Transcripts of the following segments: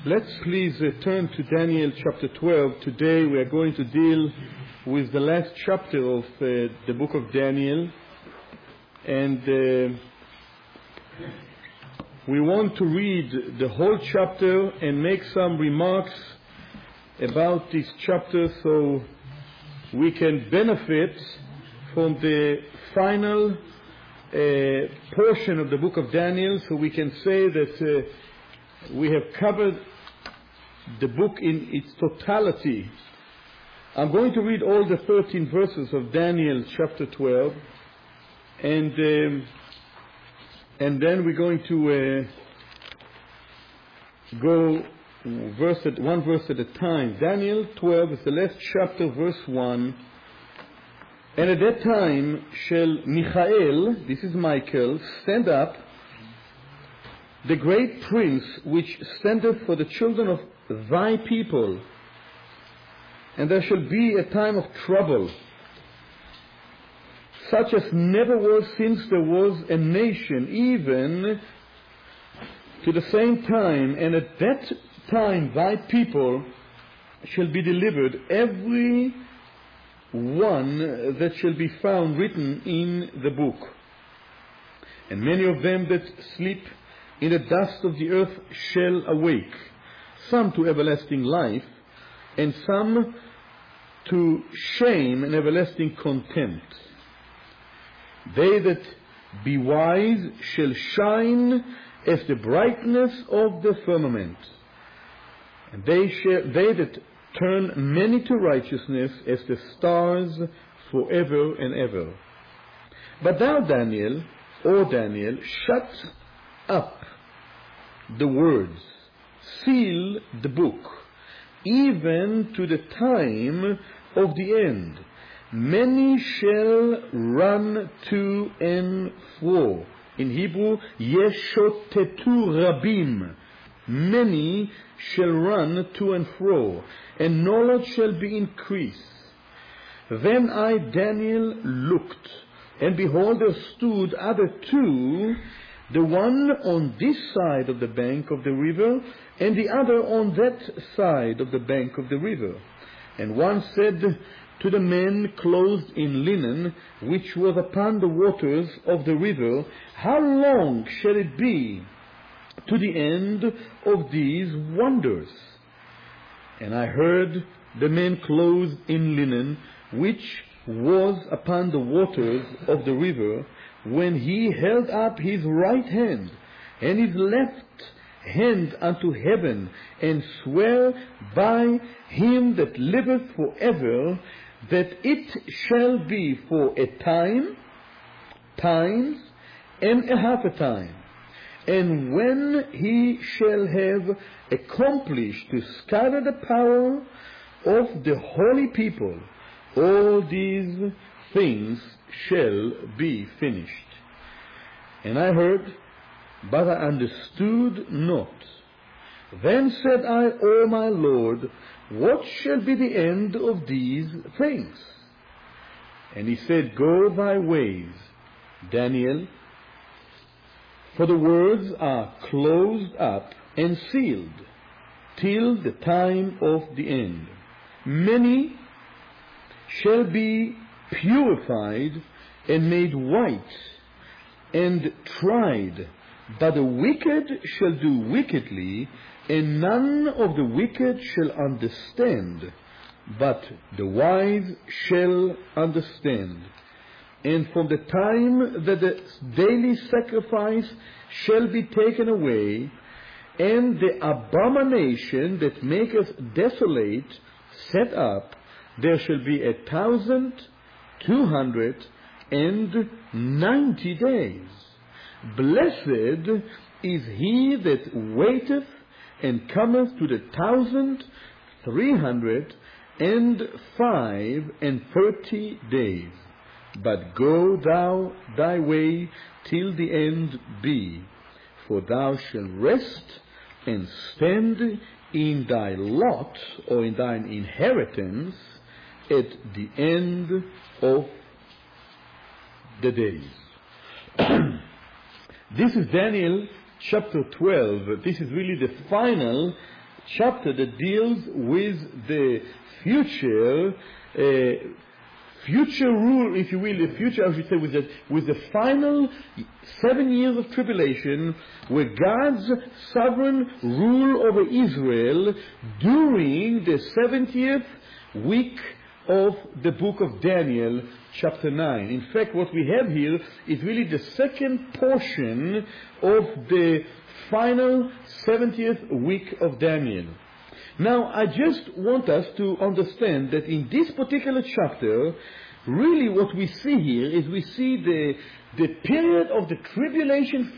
Let's please turn to Daniel chapter 12. Today we are going to deal with the last chapter of the book of Daniel. And we want to read the whole chapter and make some remarks about this chapter so we can benefit from the final portion of the book of Daniel, so we can say that we have covered the book in its totality. I'm going to read all the 13 verses of Daniel chapter 12, and then we're going to go one verse at a time. Daniel 12 is the last chapter, verse 1. And at that time shall Michael, this is Michael, stand up, the great prince which standeth for the children of thy people. And there shall be a time of trouble, such as never was since there was a nation, even to the same time. And at that time thy people shall be delivered, every one that shall be found written in the book. And many of them that sleep in the dust of the earth shall awake, some to everlasting life, and some to shame and everlasting contempt. They that be wise shall shine as the brightness of the firmament, and they that turn many to righteousness as the stars forever and ever. But thou, Daniel, shut up the words, seal the book, even to the time of the end. Many shall run to and fro. In Hebrew, yeshotetu rabim. Many shall run to and fro, and knowledge shall be increased. Then I, Daniel, looked, and behold, there stood other two, the one on this side of the bank of the river, and the other on that side of the bank of the river. And one said to the man clothed in linen, which was upon the waters of the river, how long shall it be to the end of these wonders? And I heard the man clothed in linen, which was upon the waters of the river, when he held up his right hand and his left hand unto heaven, and sware by him that liveth forever, that it shall be for a time, times, and a half a time. And when he shall have accomplished to scatter the power of the holy people, all these things shall be finished. And I heard, but I understood not. Then said I, O my Lord, what shall be the end of these things? And he said, go thy ways, Daniel, for the words are closed up and sealed till the time of the end. Many shall be purified and made white and tried, but the wicked shall do wickedly, and none of the wicked shall understand, but the wise shall understand. And from the time that the daily sacrifice shall be taken away, and the abomination that maketh desolate set up, there shall be 1,290 days. Blessed is he that waiteth and cometh to the 1,335 days. But go thou thy way till the end be, for thou shalt rest and stand in thy lot, or in thine inheritance, at the end of the days. This is Daniel chapter 12. This is really the final chapter that deals with the future rule, if you will, the future, I should say, with the final 7 years of tribulation, where God's sovereign rule over Israel during the 70th week of the book of Daniel, chapter 9. In fact, what we have here is really the second portion of the final 70th week of Daniel. Now, I just want us to understand that in this particular chapter, really what we see here is we see the period of the tribulation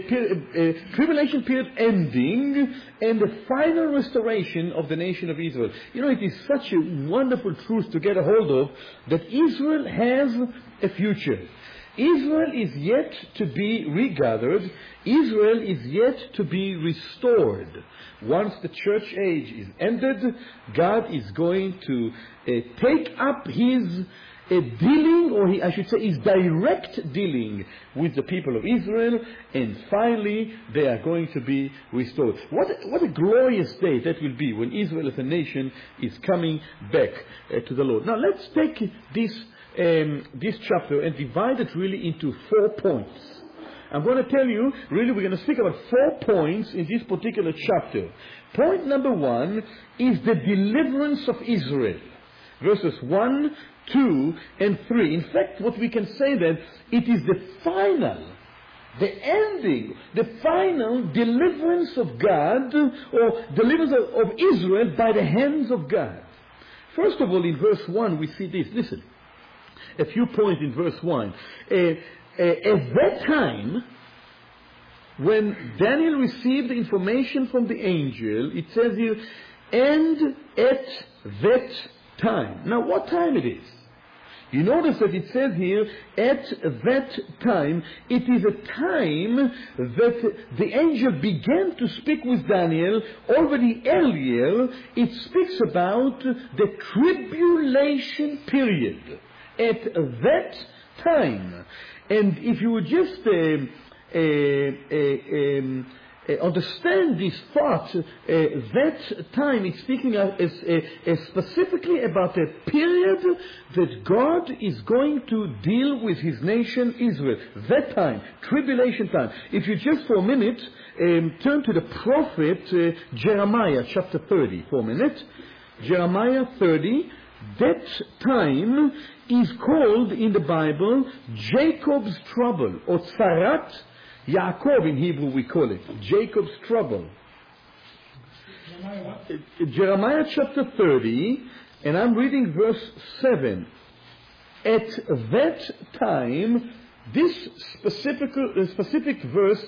period ending and the final restoration of the nation of Israel. You know, it is such a wonderful truth to get a hold of, that Israel has a future. Israel is yet to be regathered. Israel is yet to be restored. Once the church age is ended, God is going to take up his dealing, or I should say his direct dealing with the people of Israel, and finally they are going to be restored. What a glorious day that will be when Israel as a nation is coming back to the Lord. Now let's take this chapter and divide it really into 4 points. I'm going to tell you, really we're going to speak about 4 points in this particular chapter. Point number 1 is the deliverance of Israel. Verses 1, 2, and 3. In fact, what we can say then, it is the final, the ending, the final deliverance of God, or deliverance of Israel by the hands of God. First of all, in verse 1, we see this. Listen, a few points in verse 1. At that time, when Daniel received the information from the angel, it says here, and at that time. Now, what time it is? You notice that it says here, at that time. It is a time that the angel began to speak with Daniel already earlier. It speaks about the tribulation period. At that time. And if you would just understand this thought, that time is speaking specifically about a period that God is going to deal with his nation Israel. That time, tribulation time. If you just for a minute turn to the prophet Jeremiah chapter 30 for a minute. Jeremiah 30, that time is called in the Bible Jacob's trouble, or Tzarat Yaakov in Hebrew we call it, Jacob's trouble. Jeremiah chapter 30, and I'm reading verse 7. At that time, this specific verse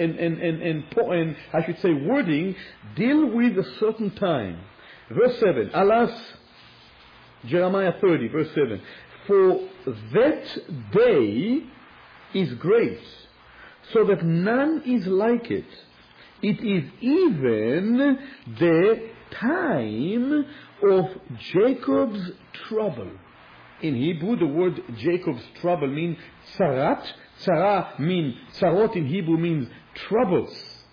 and I should say wording deal with a certain time. Verse 7, alas, Jeremiah 30, verse 7, for that day is great, so that none is like it. It is even the time of Jacob's trouble. In Hebrew, the word Jacob's trouble means tzarat. Tzarot in Hebrew means troubles.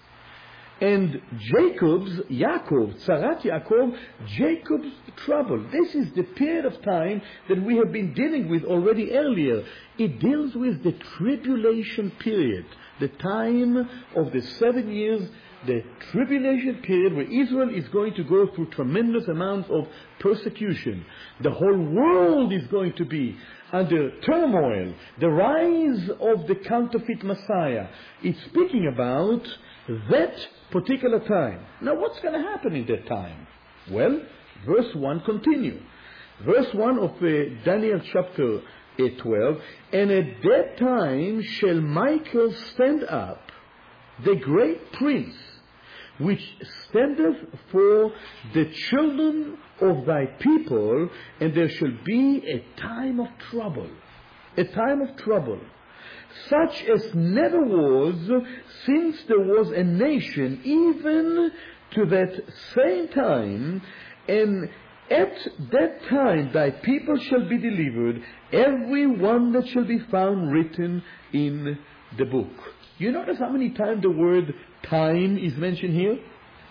And Yaakov, Tzarat Yaakov, Jacob's trouble. This is the period of time that we have been dealing with already earlier. It deals with the tribulation period, the time of the 7 years, the tribulation period where Israel is going to go through tremendous amounts of persecution. The whole world is going to be under turmoil. The rise of the counterfeit Messiah. It's speaking about that particular time. Now, what's going to happen in that time? Well, verse 1 continue. Verse 1 of Daniel chapter 12, and at that time shall Michael stand up, the great prince, which standeth for the children of thy people, and there shall be a time of trouble. A time of trouble, such as never was since there was a nation, even to that same time, and at that time thy people shall be delivered, every one that shall be found written in the book. You notice how many times the word time is mentioned here?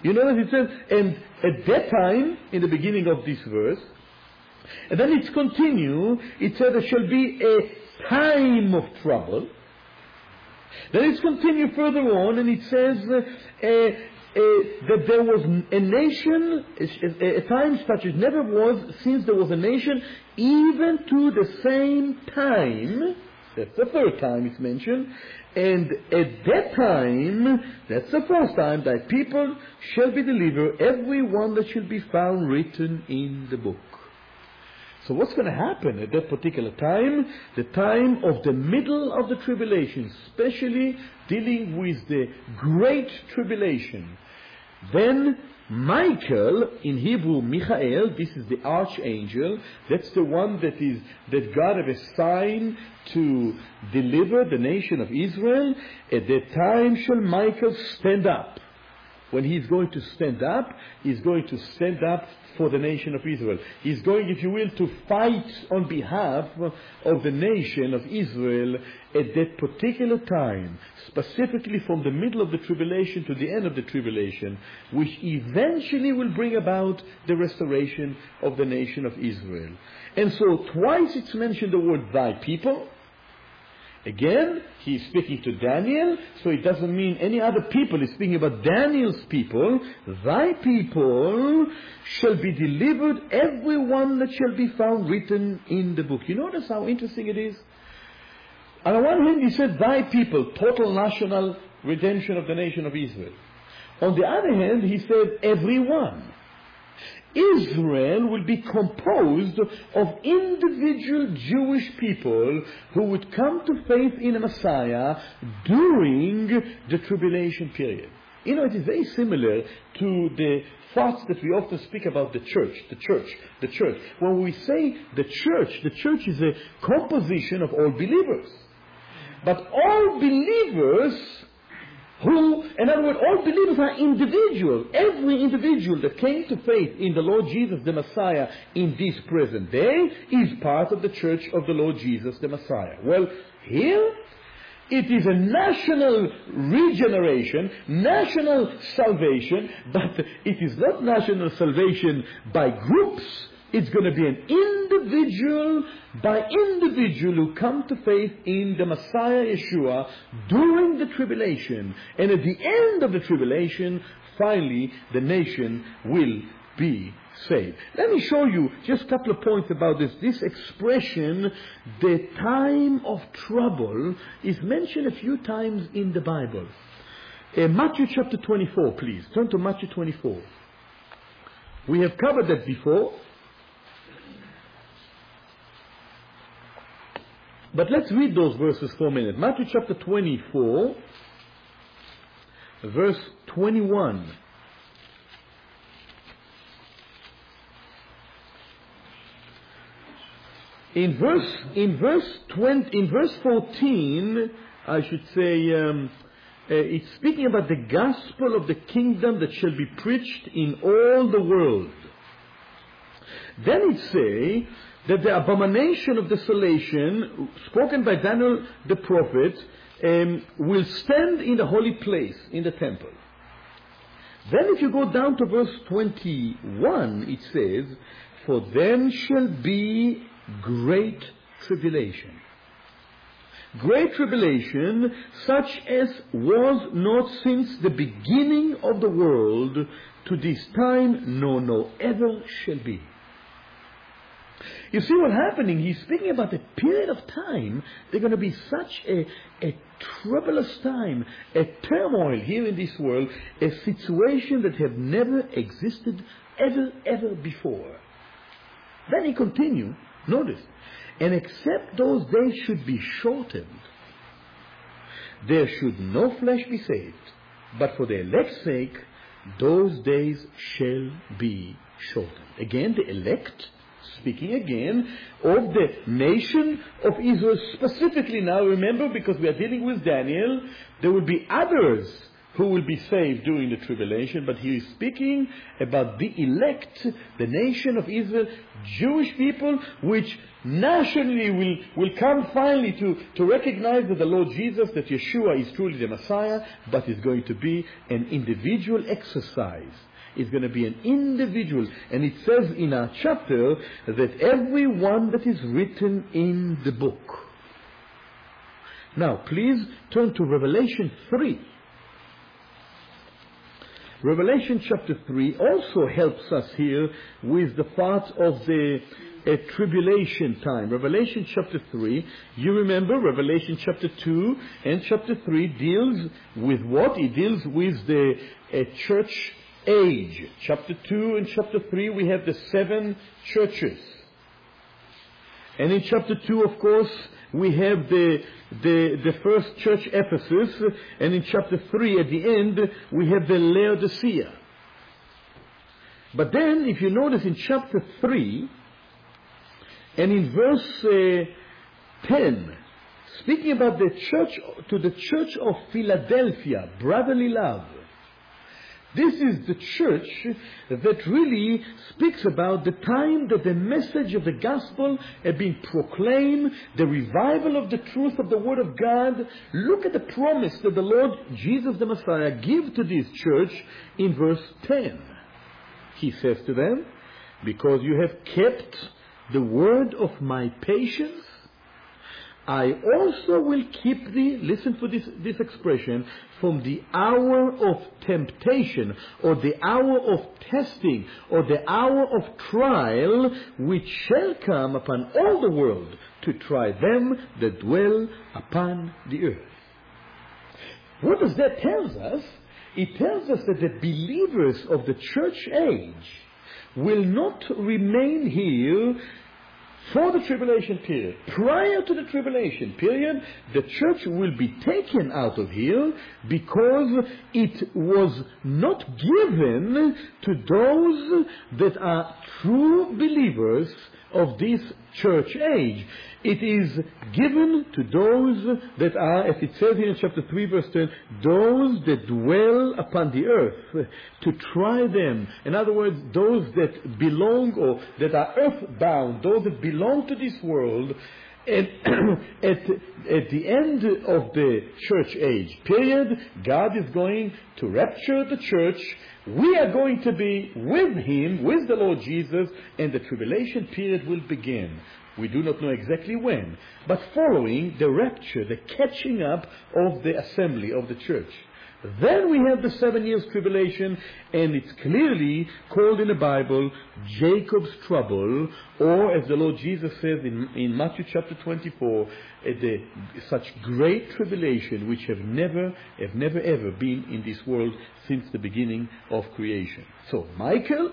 You notice it says, and at that time, in the beginning of this verse, and then it's continue, it says there shall be a time of trouble. Then it's continue further on, and it says that there was a nation, a time such as never was since there was a nation, even to the same time. That's the third time it's mentioned. And at that time, that's the first time, thy people shall be delivered, every one that shall be found written in the book. So what's going to happen at that particular time? The time of the middle of the tribulation, especially dealing with the great tribulation. Then Michael, in Hebrew Michael, this is the archangel, that's the one that God has assigned to deliver the nation of Israel. At that time shall Michael stand up. When he's going to stand up, he's going to stand up for the nation of Israel. He's going, if you will, to fight on behalf of the nation of Israel at that particular time, specifically from the middle of the tribulation to the end of the tribulation, which eventually will bring about the restoration of the nation of Israel. And so twice it's mentioned the word thy people. Again, he's speaking to Daniel, so it doesn't mean any other people. He's speaking about Daniel's people. Thy people shall be delivered, every one that shall be found written in the book. You notice how interesting it is? On the one hand, he said, thy people, total national redemption of the nation of Israel. On the other hand, he said, every one. Israel will be composed of individual Jewish people who would come to faith in a Messiah during the tribulation period. You know, it is very similar to the thoughts that we often speak about the church. When we say the church is a composition of all believers. But all believers who, in other words, all believers are individual. Every individual that came to faith in the Lord Jesus the Messiah in this present day is part of the church of the Lord Jesus the Messiah. Well, here it is a national regeneration, national salvation, but it is not national salvation by groups. It's going to be an individual by individual who come to faith in the Messiah Yeshua during the tribulation. And at the end of the tribulation, finally, the nation will be saved. Let me show you just a couple of points about this. This expression, the time of trouble, is mentioned a few times in the Bible. Matthew chapter 24, please. Turn to Matthew 24. We have covered that before. But let's read those verses for a minute. Matthew chapter 24, verse 21. In verse 14, I should say, it's speaking about the gospel of the kingdom that shall be preached in all the world. Then it say that the abomination of desolation, spoken by Daniel the prophet, will stand in the holy place, in the temple. Then if you go down to verse 21, it says, for then shall be great tribulation. Great tribulation, such as was not since the beginning of the world to this time, no ever shall be. You see what's happening? He's speaking about a period of time. There's going to be such a troublous time, a turmoil here in this world, a situation that have never existed ever before. Then he continues, notice, and except those days should be shortened, there should no flesh be saved, but for the elect's sake, those days shall be shortened. Again, the elect, speaking again of the nation of Israel specifically now, remember, because we are dealing with Daniel, there will be others who will be saved during the tribulation, but he is speaking about the elect, the nation of Israel, Jewish people, which nationally will come finally to recognize that the Lord Jesus, that Yeshua is truly the Messiah, but it's going to be an individual exercise. It's going to be an individual. And it says in our chapter that every one that is written in the book. Now, please turn to Revelation 3. Revelation chapter 3 also helps us here with the part of the tribulation time. Revelation chapter 3, you remember Revelation chapter 2 and chapter 3 deals with what? It deals with the church age. Chapter 2 and chapter 3 we have the 7 churches. And in chapter 2, of course, we have the first church, Ephesus, and in chapter 3, at the end, we have the Laodicea. But then, if you notice in chapter 3, and in verse 10, speaking about the church, to the church of Philadelphia, brotherly love, this is the church that really speaks about the time that the message of the gospel had been proclaimed, the revival of the truth of the word of God. Look at the promise that the Lord Jesus the Messiah gives to this church in verse 10. He says to them, because you have kept the word of my patience, I also will keep thee, listen to this expression, from the hour of temptation, or the hour of testing, or the hour of trial, which shall come upon all the world, to try them that dwell upon the earth. What does that tell us? It tells us that the believers of the church age will not remain here for the tribulation period. Prior to the tribulation period, the church will be taken out of here because it was not given to those that are true believers of this church age. It is given to those that are, as it says here in chapter 3 verse 10, those that dwell upon the earth, to try them. In other words, those that belong or that are earthbound, those that belong to this world. And at the end of the church age period, God is going to rapture the church. We are going to be with Him, with the Lord Jesus, and the tribulation period will begin. We do not know exactly when, but following the rapture, the catching up of the assembly of the church. Then we have the 7 years tribulation, and it's clearly called in the Bible Jacob's trouble, or as the Lord Jesus says in Matthew chapter 24, such great tribulation which have never ever been in this world since the beginning of creation. So Michael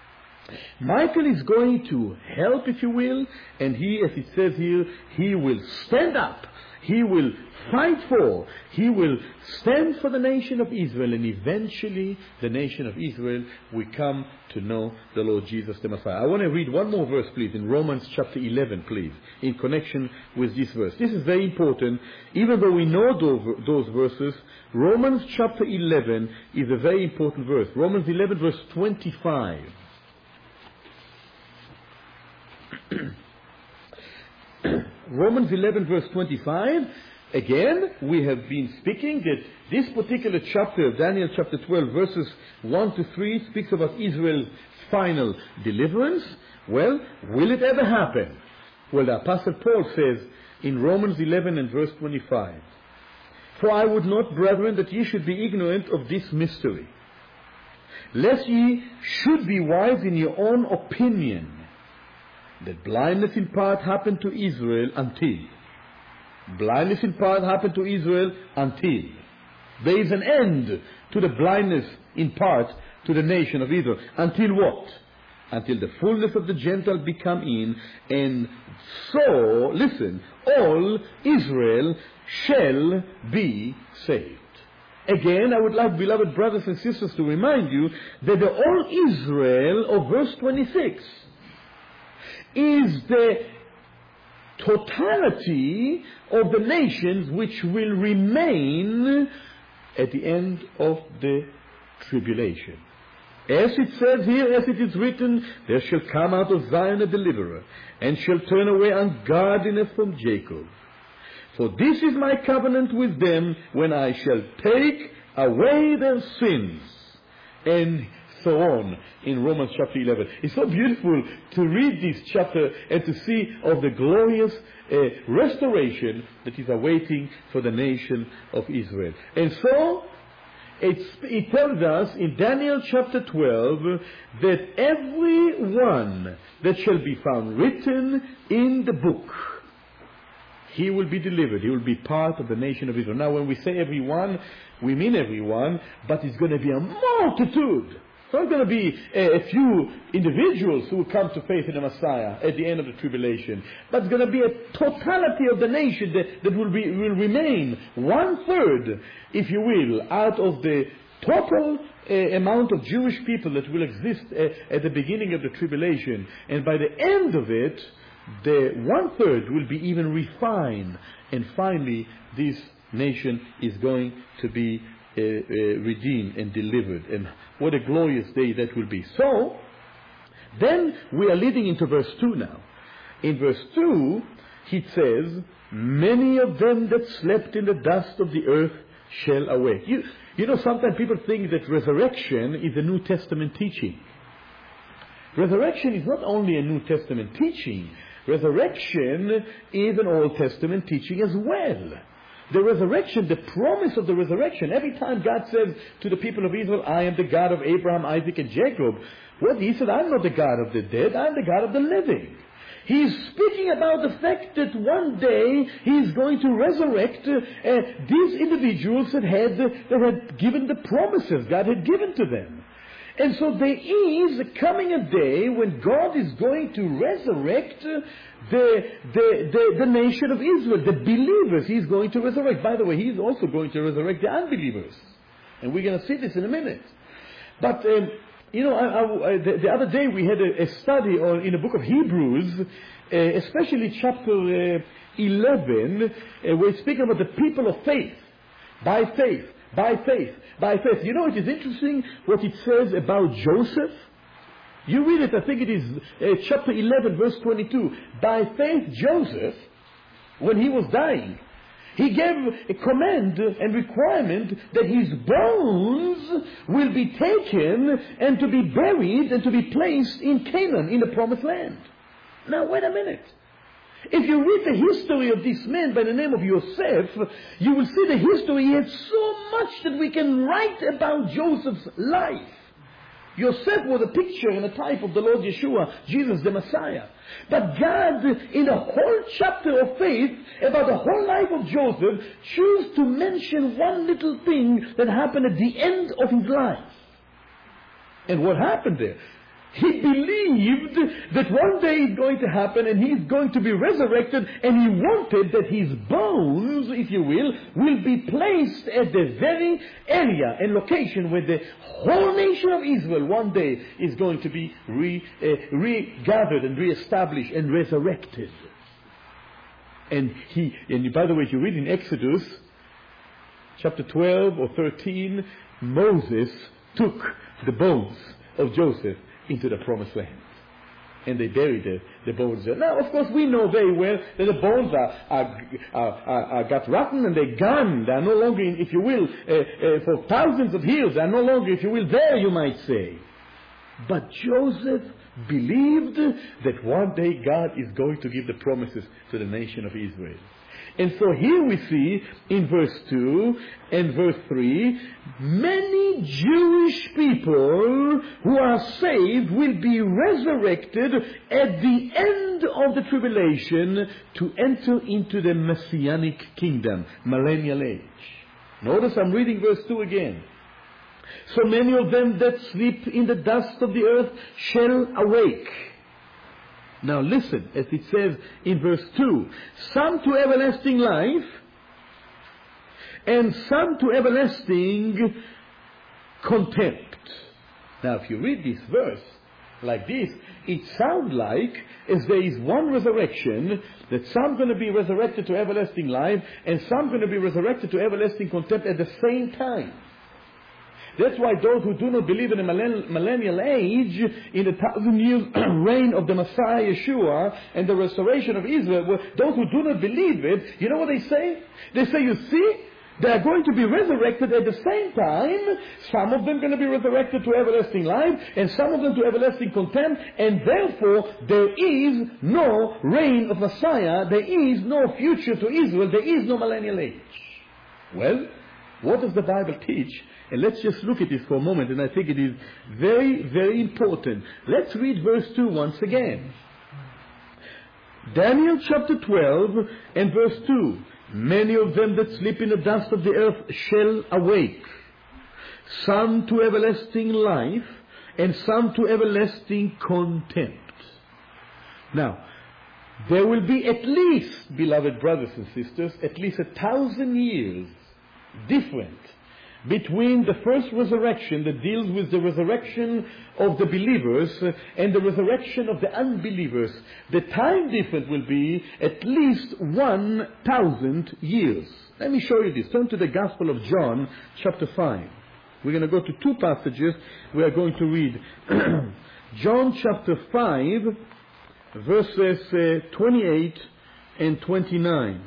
is going to help, if you will, and he, as it says here, he will stand up. He will fight for, he will stand for the nation of Israel, and eventually the nation of Israel will come to know the Lord Jesus the Messiah. I want to read one more verse, please, in Romans chapter 11, please, in connection with this verse. This is very important. Even though we know those verses, Romans chapter 11 is a very important verse. Romans 11 verse 25. Romans 11 verse 25, again, we have been speaking that this particular chapter of Daniel chapter 12 verses 1 to 3 speaks about Israel's final deliverance. Well, will it ever happen? Well, the Apostle Paul says in Romans 11 and verse 25, for I would not, brethren, that ye should be ignorant of this mystery, lest ye should be wise in your own opinion, that blindness in part happened to Israel until. Blindness in part happened to Israel until. There is an end to the blindness in part to the nation of Israel. Until what? Until the fullness of the Gentile be come in, and so, listen, all Israel shall be saved. Again, I would like, beloved brothers and sisters, to remind you that the all Israel of verse 26 is the totality of the nations which will remain at the end of the tribulation. As it says here, as it is written, there shall come out of Zion a deliverer, and shall turn away ungodliness from Jacob. For this is my covenant with them, when I shall take away their sins. And so on in Romans chapter 11. It's so beautiful to read this chapter and to see of the glorious restoration that is awaiting for the nation of Israel. And so it tells us in Daniel chapter 12 that every one that shall be found written in the book, he will be delivered. He will be part of the nation of Israel. Now, when we say everyone, we mean everyone, but it's going to be a multitude. It's not going to be a few individuals who will come to faith in the Messiah at the end of the tribulation. But it's going to be a totality of the nation that will remain 1/3, if you will, out of the total amount of Jewish people that will exist at the beginning of the tribulation. And by the end of it, the 1/3 will be even refined. And finally, this nation is going to be redeemed and delivered. And what a glorious day that will be. So, then we are leading into verse 2 now. In verse 2, he says, many of them that slept in the dust of the earth shall awake. You know, sometimes people think that resurrection is a New Testament teaching. Resurrection is not only a New Testament teaching. Resurrection is an Old Testament teaching as well. The resurrection, the promise of the resurrection, every time God says to the people of Israel, I am the God of Abraham, Isaac, and Jacob, well, he said, I'm not the God of the dead, I'm the God of the living. He's speaking about the fact that one day he's going to resurrect these individuals that had given the promises God had given to them. And so there is coming a day when God is going to resurrect the nation of Israel, the believers. He's going to resurrect. By the way, he's also going to resurrect the unbelievers. And we're going to see this in a minute. But, the other day we had a study in the book of Hebrews, especially chapter 11, where it's speaking about the people of faith, by faith. By faith. By faith. You know, it is interesting what it says about Joseph. You read it, I think it is chapter 11, verse 22. By faith, Joseph, when he was dying, he gave a command and requirement that his bones will be taken and to be buried and to be placed in Canaan, in the promised land. Now, wait a minute. If you read the history of this man by the name of Yosef, you will see the history. He had so much that we can write about Joseph's life. Yosef was a picture and a type of the Lord Yeshua, Jesus the Messiah. But God, in a whole chapter of faith, about the whole life of Joseph, chose to mention one little thing that happened at the end of his life. And what happened there? He believed that one day it's going to happen and he's going to be resurrected, and he wanted that his bones, if you will be placed at the very area and location where the whole nation of Israel one day is going to be regathered and reestablished and resurrected. And by the way, if you read in Exodus chapter 12 or 13, Moses took the bones of Joseph into the promised land. And they buried the bones there. Now, of course, we know very well that the bones got rotten and they're gone. They are no longer, if you will, for thousands of years, they are no longer, if you will, there, you might say. But Joseph believed that one day God is going to give the promises to the nation of Israel. And so here we see in verse 2 and verse 3, many Jewish people who are saved will be resurrected at the end of the tribulation to enter into the Messianic kingdom, millennial age. Notice I'm reading verse 2 again. So many of them that sleep in the dust of the earth shall awake. Now listen, as it says in verse 2, some to everlasting life, and some to everlasting contempt. Now if you read this verse, like this, it sounds like as there is one resurrection, that some going to be resurrected to everlasting life, and some going to be resurrected to everlasting contempt at the same time. That's why those who do not believe in a millennial age, in the 1,000 years reign of the Messiah Yeshua and the restoration of Israel, those who do not believe it, you know what they say? They say, you see, they are going to be resurrected at the same time. Some of them going to be resurrected to everlasting life, and some of them to everlasting contempt, and therefore there is no reign of Messiah, there is no future to Israel, there is no millennial age. Well, what does the Bible teach? And let's just look at this for a moment, and I think it is very, very important. Let's read verse 2 once again. Daniel chapter 12 and verse 2. Many of them that sleep in the dust of the earth shall awake, some to everlasting life, and some to everlasting contempt. Now, there will be at least, beloved brothers and sisters, at least 1,000 years different between the first resurrection that deals with the resurrection of the believers and the resurrection of the unbelievers. The time difference will be at least 1,000 years. Let me show you this. Turn to the Gospel of John, chapter 5. We're going to go to two passages we are going to read. John chapter 5, verses 28 and 29.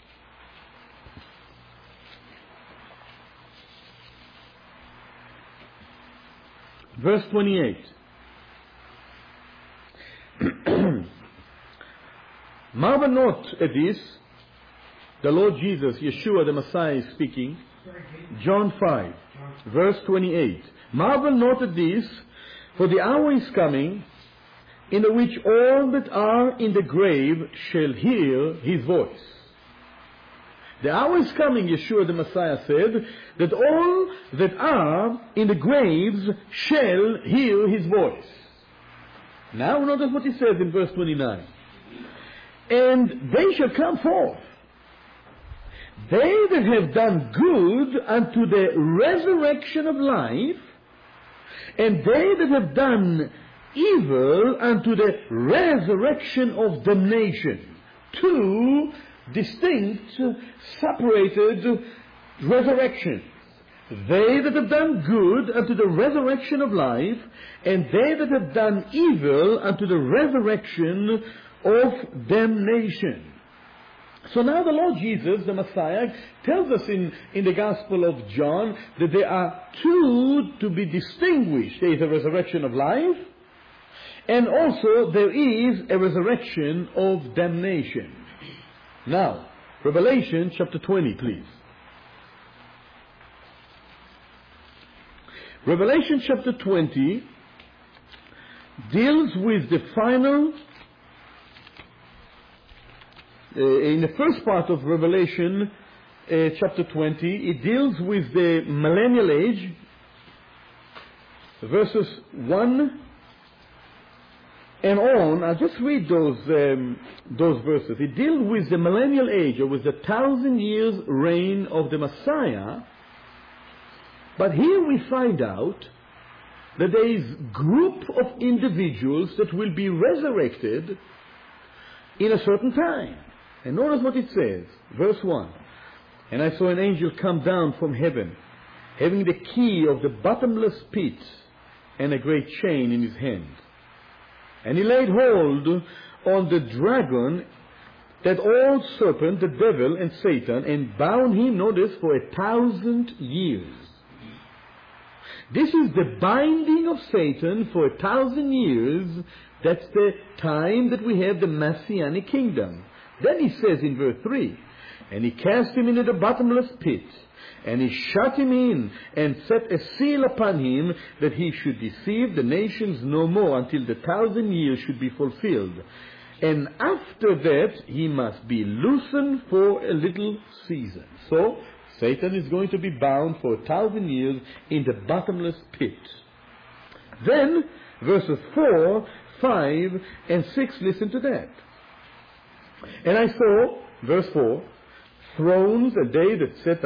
Verse 28. Marvel not at this. The Lord Jesus, Yeshua the Messiah, is speaking. John 5, verse 28. Marvel not at this, for the hour is coming, in which all that are in the grave shall hear his voice. The hour is coming, Yeshua the Messiah said, that all that are in the graves shall hear his voice. Now notice what he says in verse 29. And they shall come forth, they that have done good unto the resurrection of life, and they that have done evil unto the resurrection of damnation. Two distinct, separated resurrections. They that have done good unto the resurrection of life, and they that have done evil unto the resurrection of damnation. So now the Lord Jesus, the Messiah, tells us in the Gospel of John that there are two to be distinguished. There is a resurrection of life, and also there is a resurrection of damnation. Now, Revelation chapter 20, please. Revelation chapter 20 deals with the final, in the first part of Revelation chapter 20, it deals with the millennial age, verses 1 and on. I'll just read those verses. It deals with the millennial age, or with the 1,000 years reign of the Messiah. But here we find out that there is a group of individuals that will be resurrected in a certain time. And notice what it says, verse 1. And I saw an angel come down from heaven, having the key of the bottomless pit and a great chain in his hand. And he laid hold on the dragon, that old serpent, the devil and Satan, and bound him, notice, for 1,000 years. This is the binding of Satan for 1,000 years. That's the time that we have the Messianic kingdom. Then he says in verse 3, and he cast him into the bottomless pit, and he shut him in, and set a seal upon him, that he should deceive the nations no more, until the 1,000 years should be fulfilled. And after that he must be loosened for a little season. So Satan is going to be bound for 1,000 years in the bottomless pit. Then verses 4, 5, and 6, listen to that. And I saw, verse 4, thrones, and they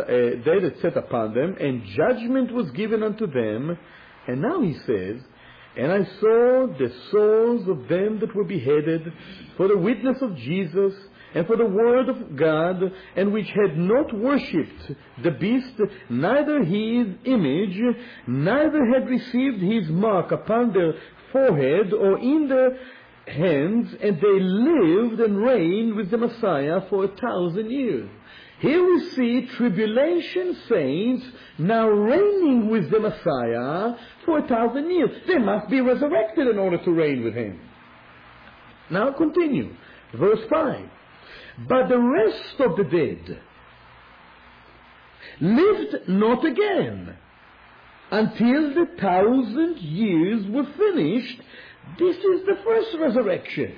that sat upon them, and judgment was given unto them. And now he says, And I saw the souls of them that were beheaded for the witness of Jesus and for the word of God, and which had not worshipped the beast, neither his image, neither had received his mark upon their forehead or in their hands, and they lived and reigned with the Messiah for 1,000 years. Here we see tribulation saints now reigning with the Messiah for 1,000 years. They must be resurrected in order to reign with him. Now continue. Verse 5. But the rest of the dead lived not again until the 1,000 years were finished. This is the first resurrection.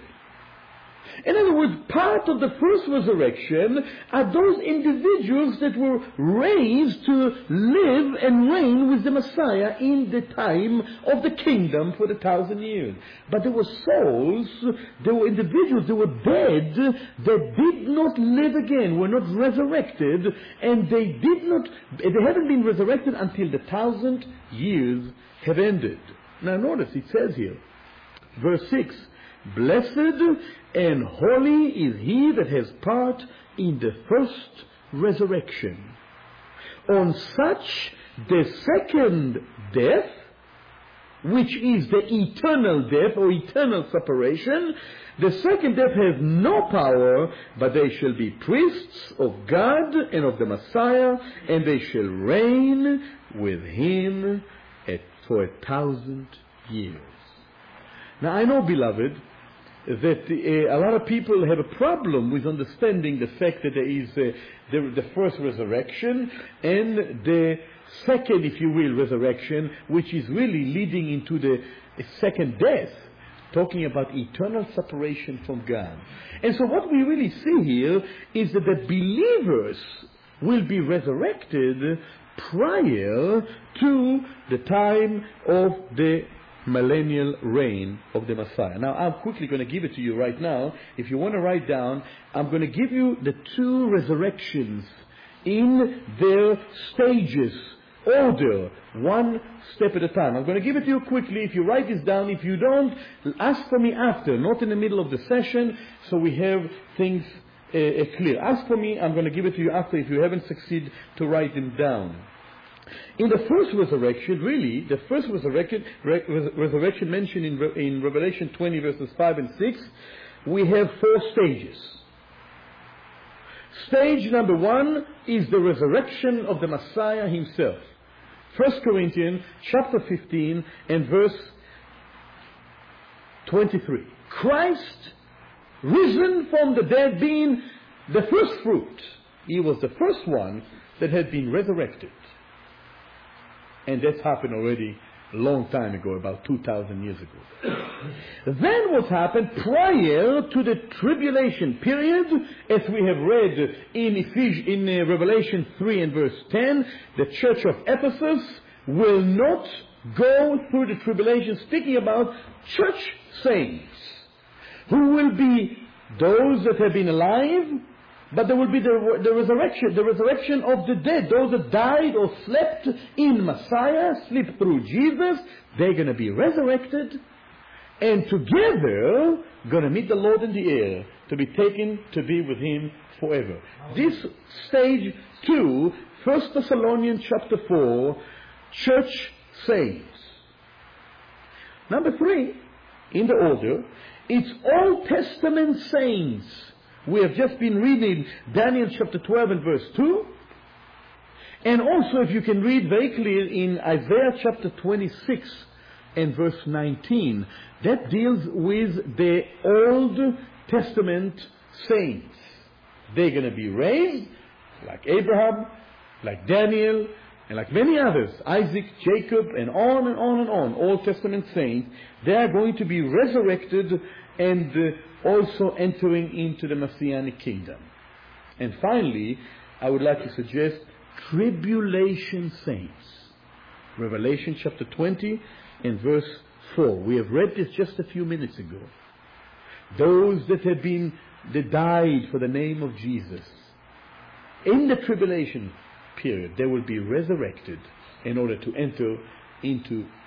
In other words, part of the first resurrection are those individuals that were raised to live and reign with the Messiah in the time of the kingdom for the 1,000 years. But there were souls, there were individuals, there were dead that did not live again, were not resurrected, and they haven't been resurrected until the 1,000 years have ended. Now notice, it says here, verse 6, Blessed and holy is he that has part in the first resurrection. On such the second death, which is the eternal death or eternal separation, the second death has no power, but they shall be priests of God and of the Messiah, and they shall reign with him for 1,000 years. Now I know, beloved, that a lot of people have a problem with understanding the fact that there is the first resurrection and the second, if you will, resurrection, which is really leading into the second death, talking about eternal separation from God. And so what we really see here is that the believers will be resurrected prior to the time of the millennial reign of the Messiah. Now, I'm quickly going to give it to you right now. If you want to write down, I'm going to give you the two resurrections in their stages, order, one step at a time. I'm going to give it to you quickly. If you write this down, if you don't, ask for me after, not in the middle of the session, so we have things clear. Ask for me, I'm going to give it to you after if you haven't succeeded to write them down. In the first resurrection, really, the first resurrection mentioned in Revelation 20 verses 5 and 6, we have 4 stages. Stage number 1 is the resurrection of the Messiah himself. 1 Corinthians chapter 15 and verse 23. Christ, risen from the dead, being the first fruit. He was the first one that had been resurrected. And that's happened already a long time ago, about 2,000 years ago. Then what happened prior to the tribulation period, as we have read in Revelation 3 and verse 10, the church of Ephesus will not go through the tribulation, speaking about church saints, who will be those that have been alive, but there will be the resurrection of the dead. Those that died or slept in Messiah, sleep through Jesus, they're going to be resurrected, and together going to meet the Lord in the air, to be taken to be with him forever. This stage 2, 1 Thessalonians chapter 4, church saints. Number 3, in the order, it's Old Testament saints. We have just been reading Daniel chapter 12 and verse 2. And also, if you can read very clear in Isaiah chapter 26 and verse 19, that deals with the Old Testament saints. They're going to be raised like Abraham, like Daniel, and like many others, Isaac, Jacob, and on and on and on, Old Testament saints. They are going to be resurrected and also entering into the Messianic kingdom. And finally, I would like to suggest tribulation saints. Revelation chapter 20 and verse 4. We have read this just a few minutes ago. Those that died for the name of Jesus, in the tribulation period, they will be resurrected in order to enter into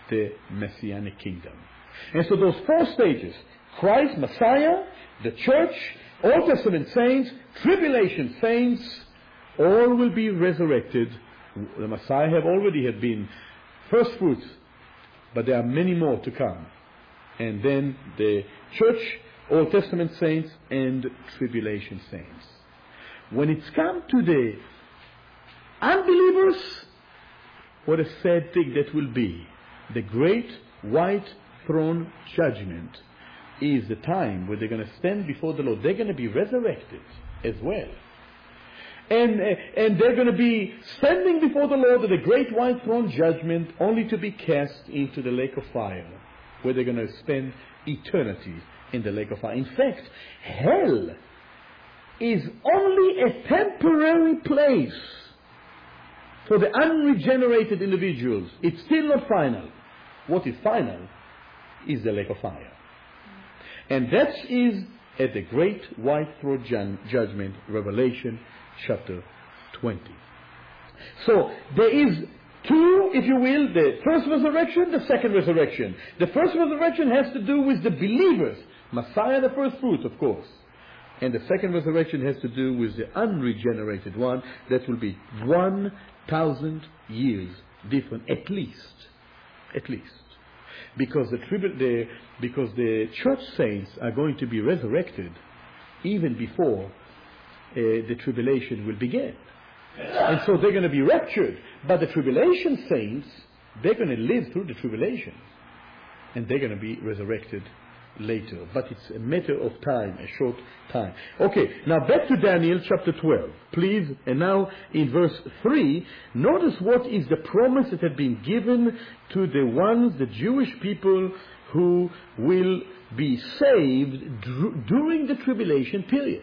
the Messianic kingdom. And so those 4 stages, Christ, Messiah, the church, Old Testament saints, tribulation saints, all will be resurrected. The Messiah had been first fruits, but there are many more to come. And then the church, Old Testament saints, and tribulation saints. When it's come to the unbelievers, what a sad thing that will be. The great white throne judgment is the time where they're going to stand before the Lord. They're going to be resurrected as well. And they're going to be standing before the Lord at the great white throne judgment, only to be cast into the lake of fire, where they're going to spend eternity in the lake of fire. In fact, hell is only a temporary place for the unregenerated individuals. It's still not final. What is final is the lake of fire. And that is at the great white throne judgment, Revelation chapter 20. So there is 2, if you will, the first resurrection, the second resurrection. The first resurrection has to do with the believers, Messiah the first fruits, of course. And the second resurrection has to do with the unregenerated one. That will be 1,000 years different, at least. Because the church saints are going to be resurrected even before the tribulation will begin. And so they're going to be raptured. But the tribulation saints, they're going to live through the tribulation. And they're going to be resurrected later. But it's a matter of time, a short time. Okay, now back to Daniel chapter 12. Please, and now in verse 3, notice what is the promise that had been given to the ones, the Jewish people, who will be saved during the tribulation period.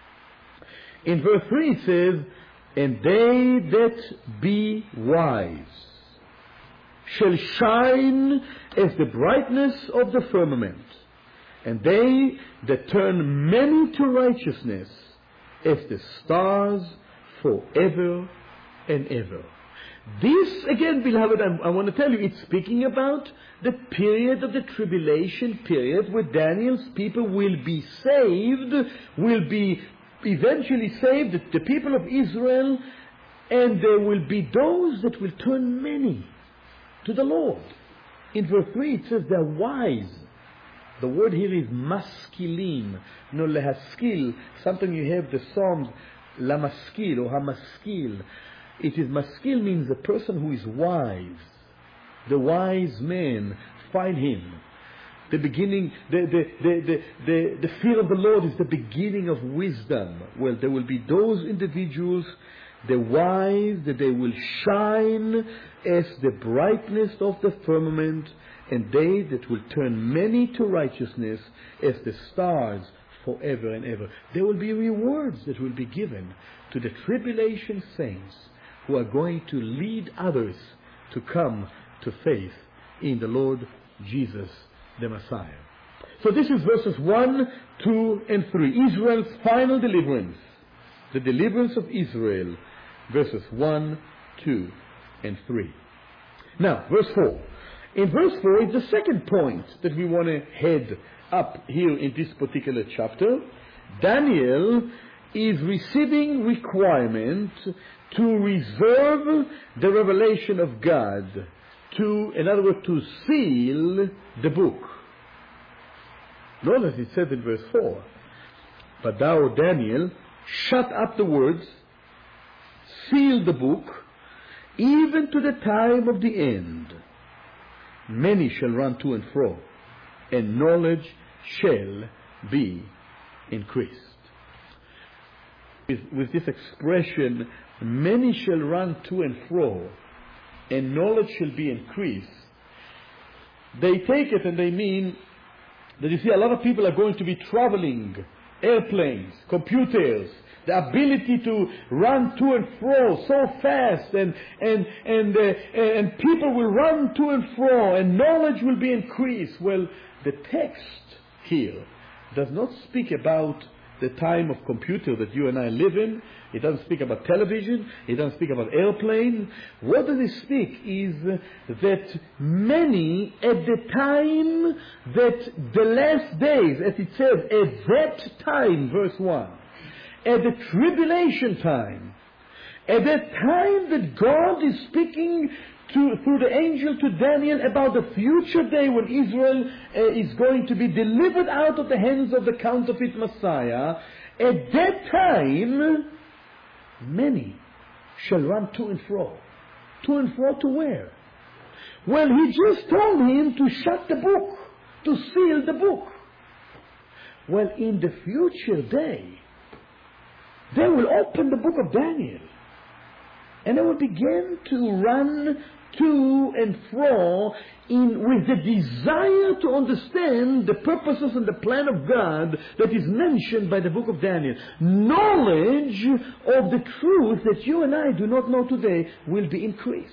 In verse 3 it says, "And they that be wise shall shine as the brightness of the firmament, and they that turn many to righteousness as the stars forever and ever." This, again, beloved, I want to tell you, it's speaking about the period of the tribulation period where Daniel's people will be saved, will be eventually saved, the people of Israel, and there will be those that will turn many to the Lord. In verse 3 it says they're wise. The word here is maskilim, no lehaskil. Sometimes you have the Psalms lamaskil or hamaskil. It is maskil means the person who is wise. The wise man, find him. The beginning, the fear of the Lord is the beginning of wisdom. Well, there will be those individuals, the wise, that they will shine as the brightness of the firmament, and they that will turn many to righteousness as the stars forever and ever. There will be rewards that will be given to the tribulation saints who are going to lead others to come to faith in the Lord Jesus, the Messiah. So this is verses 1, 2, and 3. Israel's final deliverance. The deliverance of Israel, verses 1, 2, and 3. Now, verse 4. In verse 4 is the second point that we want to head up here in this particular chapter. Daniel is receiving requirement to reserve the revelation of God, in other words, to seal the book. Notice it says in verse 4, "But thou, Daniel, shut up the words, seal the book, even to the time of the end. Many shall run to and fro, and knowledge shall be increased." With this expression, "many shall run to and fro, and knowledge shall be increased," they take it and they mean that, you see, a lot of people are going to be traveling, airplanes, computers, the ability to run to and fro so fast, and people will run to and fro, and knowledge will be increased. Well, the text here does not speak about the time of computer that you and I live in. It doesn't speak about television. It doesn't speak about airplane. What does it speak is that many at the time that the last days, as it says, at that time, verse 1, at the tribulation time, at that time that God is speaking through the angel to Daniel about the future day when Israel is going to be delivered out of the hands of the counterfeit Messiah, at that time, many shall run to and fro. To and fro to where? Well, he just told him to shut the book, to seal the book. Well, in the future day, they will open the book of Daniel, and they will begin to run to and fro with the desire to understand the purposes and the plan of God that is mentioned by the book of Daniel. Knowledge of the truth that you and I do not know today will be increased.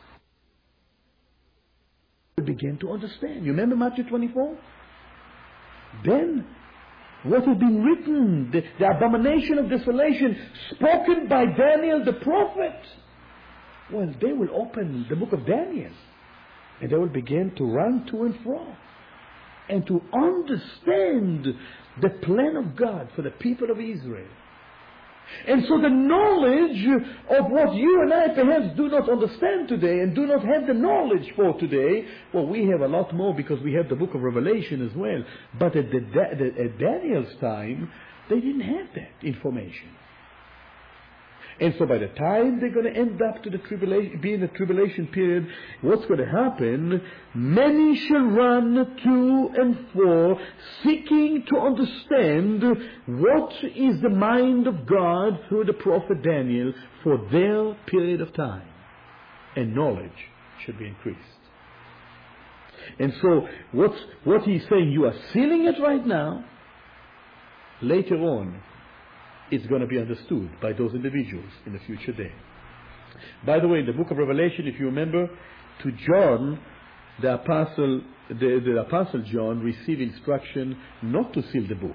We begin to understand. You remember Matthew 24? Then what has been written, the abomination of desolation, spoken by Daniel the prophet. Well, they will open the book of Daniel, and they will begin to run to and fro, and to understand the plan of God for the people of Israel. And so the knowledge of what you and I perhaps do not understand today, and do not have the knowledge for today, well, we have a lot more because we have the book of Revelation as well. But at Daniel's time, they didn't have that information. And so by the time they're going to end up to the tribulation, be in the tribulation period, what's going to happen? Many shall run to and fro, seeking to understand what is the mind of God through the prophet Daniel for their period of time. And knowledge should be increased. And so what he's saying, you are sealing it right now. Later on, it's going to be understood by those individuals in the future day. By the way, in the book of Revelation, if you remember, to John, the apostle John received instruction not to seal the book.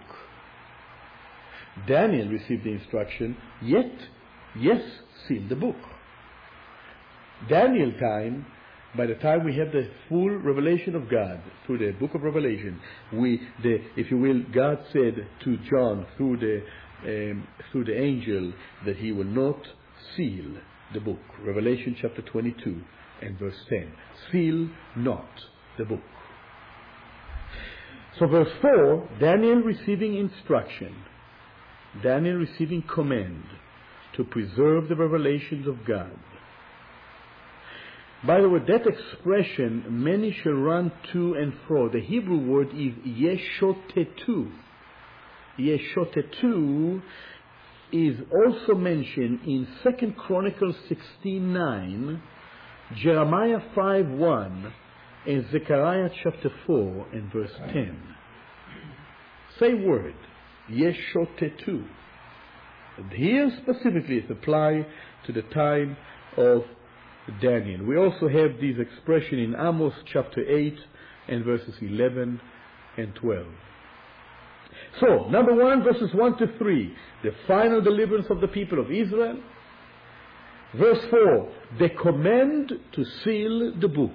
Daniel received the instruction, yes, seal the book. Daniel time, by the time we have the full revelation of God through the book of Revelation, if you will, God said to John through the angel that he will not seal the book. Revelation chapter 22 and verse 10. Seal not the book. So verse 4, Daniel receiving instruction, Daniel receiving command to preserve the revelations of God. By the way, that expression, many shall run to and fro, the Hebrew word is yeshotetu. Yeshotetu is also mentioned in 2 Chronicles 16:9, Jeremiah 5:1, and Zechariah chapter 4 and verse 10. Same word, yeshotetu. And here specifically it's applied to the time of Daniel. We also have this expression in Amos chapter 8 and verses 11 and 12. So, number 1, verses 1 to 3, the final deliverance of the people of Israel. Verse 4, the command to seal the book.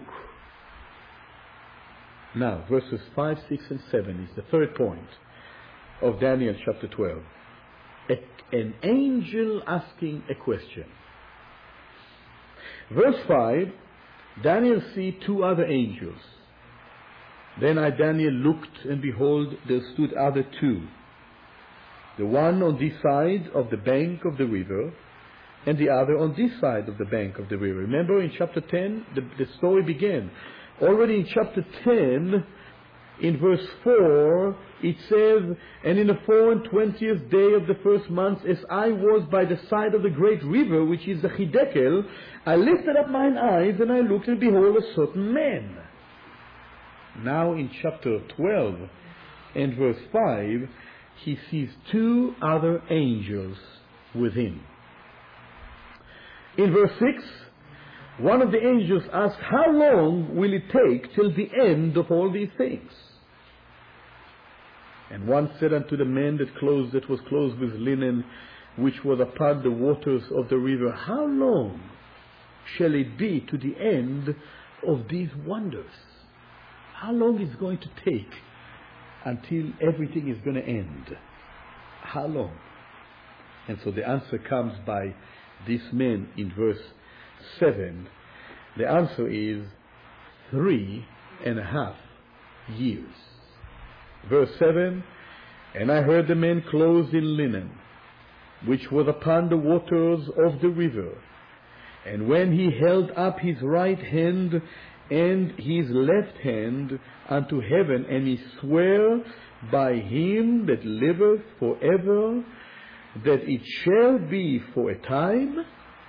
Now, verses 5, 6, and 7 is the third point of Daniel chapter 12. An angel asking a question. Verse 5, Daniel see 2 other angels. Then I, Daniel, looked, and behold, there stood other 2. The one on this side of the bank of the river, and the other on this side of the bank of the river. Remember in chapter 10, the story began. Already in chapter 10, in verse 4, it says, and in the 24th day of the first month, as I was by the side of the great river, which is the Hidekel, I lifted up mine eyes, and I looked, and behold, a certain man. Now in chapter 12 and verse 5, he sees 2 other angels with him. In verse 6, one of the angels asks, how long will it take till the end of all these things? And one said unto the man that was clothed with linen, which was upon the waters of the river, How long shall it be to the end of these wonders? How long is it going to take until everything is going to end? How long? And so the answer comes by this man in verse 7. The answer is 3.5 years. Verse 7, And I heard the man clothed in linen, which was upon the waters of the river. And when he held up his right hand and his left hand unto heaven, and he sware by him that liveth forever, that it shall be for a time,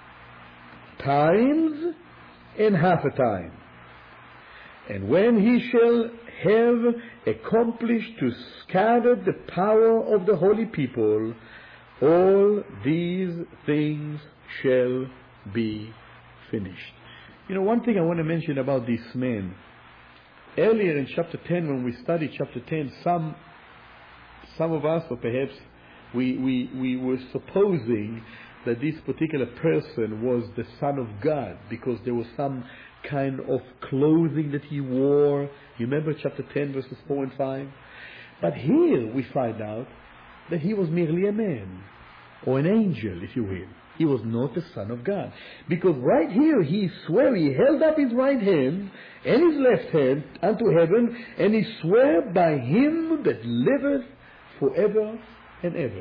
times, and half a time. And when he shall have accomplished to scatter the power of the holy people, all these things shall be finished. You know, one thing I want to mention about this man. Earlier in chapter 10, when we studied chapter 10, some of us, or perhaps we were supposing that this particular person was the Son of God, because there was some kind of clothing that he wore. You remember chapter 10, verses 4 and 5? But here we find out that he was merely a man, or an angel, if you will. He was not the Son of God. Because right here he swore, he held up his right hand and his left hand unto heaven, and he swore by him that liveth forever and ever.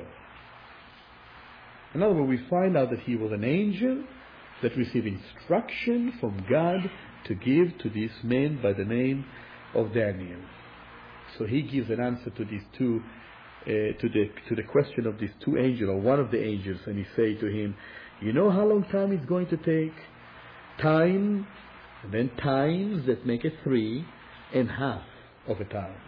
In other words, we find out that he was an angel that received instruction from God to give to this man by the name of Daniel. So he gives an answer to these two, to the question of these two angels, or one of the angels, and he say to him, you know how long time it's going to take? Time, and then times that make it 3.5 of a time.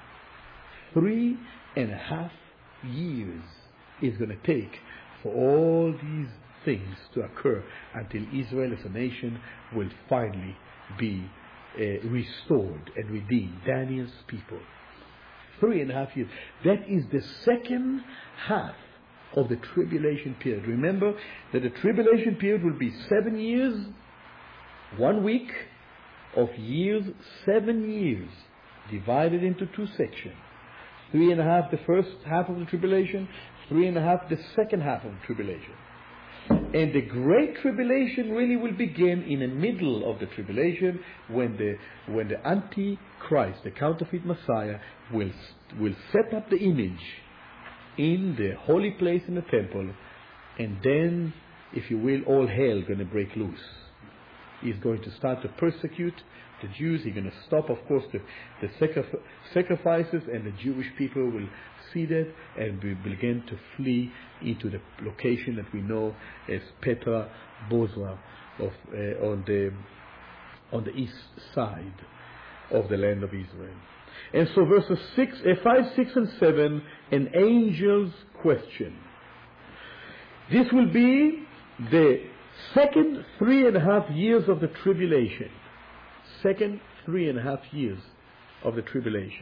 3.5 years is going to take for all these things to occur until Israel as a nation will finally be restored and redeemed. Daniel's people. 3.5 years. That is the second half of the tribulation period. Remember that the tribulation period will be 7 years, 1 week of years, 7 years, divided into two sections. 3.5 the first half of the tribulation, 3.5 the second half of the tribulation. And the great tribulation really will begin in the middle of the tribulation, when the Antichrist, the counterfeit Messiah, will set up the image in the holy place in the temple, and then, if you will, all hell going to break loose. He's going to start to persecute the Jews. He's going to stop, of course, the sacrifices, and the Jewish people will see that and will begin to flee into the location that we know as Petra Bozrah on the east side of the land of Israel. And so verses 5, 6, and 7, an angel's question. This will be the second 3.5 years of the tribulation. Second 3.5 years of the tribulation.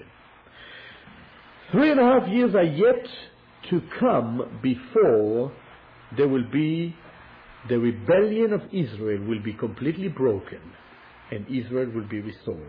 3.5 years are yet to come before there will be the rebellion of Israel will be completely broken and Israel will be restored.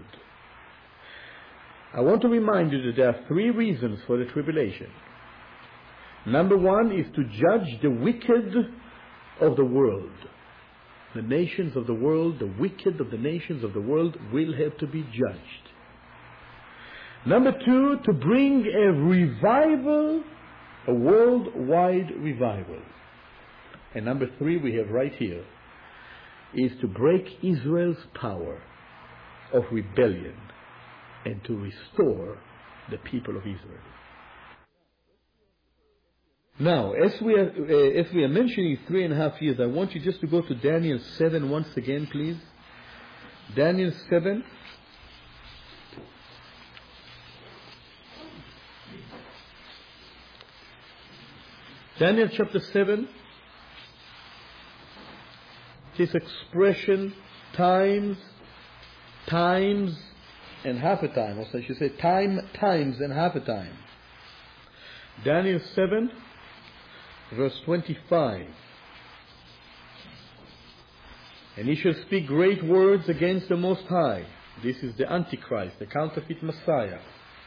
I want to remind you that there are 3 reasons for the tribulation. Number 1 is to judge the wicked of the world. The nations of the world, the wicked of the nations of the world will have to be judged. Number 2, to bring a revival, a worldwide revival. And number 3, we have right here, is to break Israel's power of rebellion and to restore the people of Israel. Now, as we are mentioning 3.5 years, I want you just to go to Daniel 7 once again, please. Daniel 7. Daniel chapter 7. This expression, times, and half a time. Or so I should say, times, and half a time. Daniel 7, verse 25. And he shall speak great words against the Most High. This is the Antichrist, the counterfeit Messiah.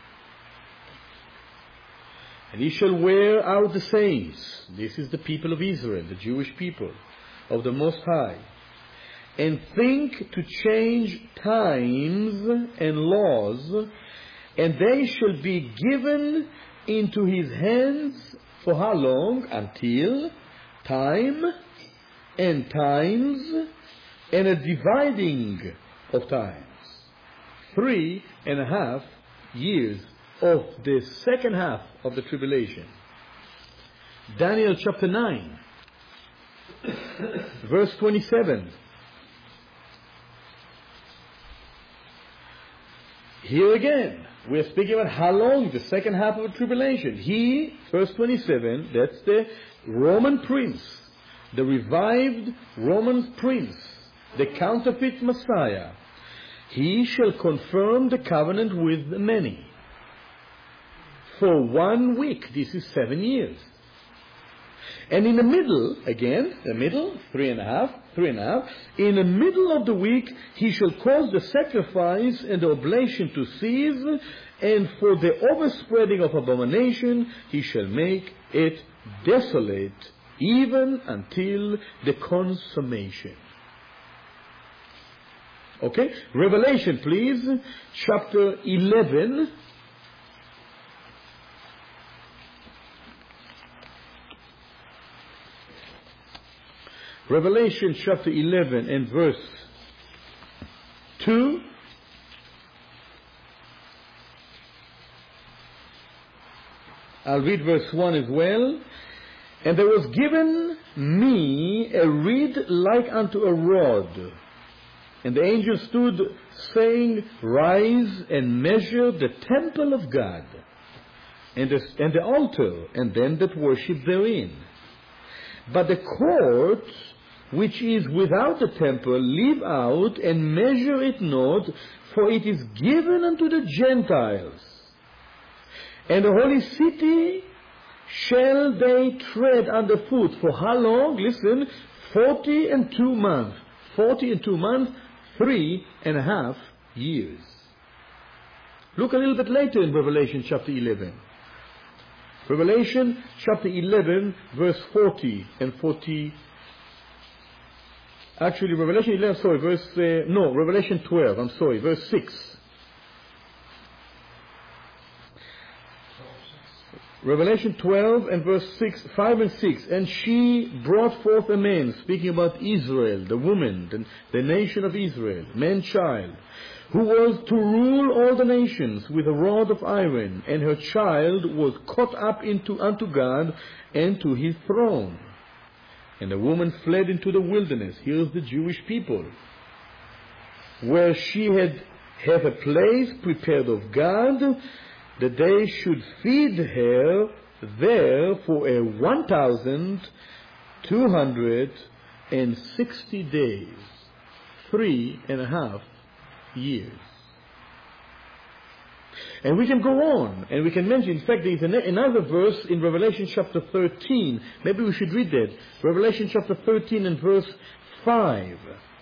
And he shall wear out the saints. This is the people of Israel, the Jewish people of the Most High. And think to change times and laws, and they shall be given into his hands for how long? Until time and times and a dividing of times. 3.5 years of the second half of the tribulation. Daniel chapter 9, verse 27. Here again, we are speaking about how long the second half of the tribulation. He, verse 27, that's the Roman prince, the revived Roman prince, the counterfeit Messiah. He shall confirm the covenant with many. For 1 week, this is 7 years. And in the middle, again, the middle, 3.5, in the middle of the week, he shall cause the sacrifice and the oblation to cease, and for the overspreading of abomination, he shall make it desolate, even until the consummation. Okay? Revelation, please, chapter 11. Revelation chapter 11 and verse 2. I'll read verse 1 as well. And there was given me a reed like unto a rod. And the angel stood, saying, Rise and measure the temple of God, and the altar, and them that worship therein. But the court which is without the temple, leave out, and measure it not, for it is given unto the Gentiles. And the holy city shall they tread underfoot. For how long? Listen, 42 months. 42 months, 3.5 years. Look a little bit later in Revelation chapter 11. Revelation chapter 11, verse 40 and 40. Actually, Revelation 11, Revelation 12, verse 6. Revelation 12 and verse 5 and 6. And she brought forth a man, speaking about Israel, the woman, the nation of Israel, man-child, who was to rule all the nations with a rod of iron, and her child was caught up unto God and to his throne. And the woman fled into the wilderness. Here's the Jewish people, where she have a place prepared of God, that they should feed her there for 1,260 days, 3.5 years. And we can go on, and we can mention, in fact, there is another verse in Revelation chapter 13. Maybe we should read that. Revelation chapter 13 and verse 5.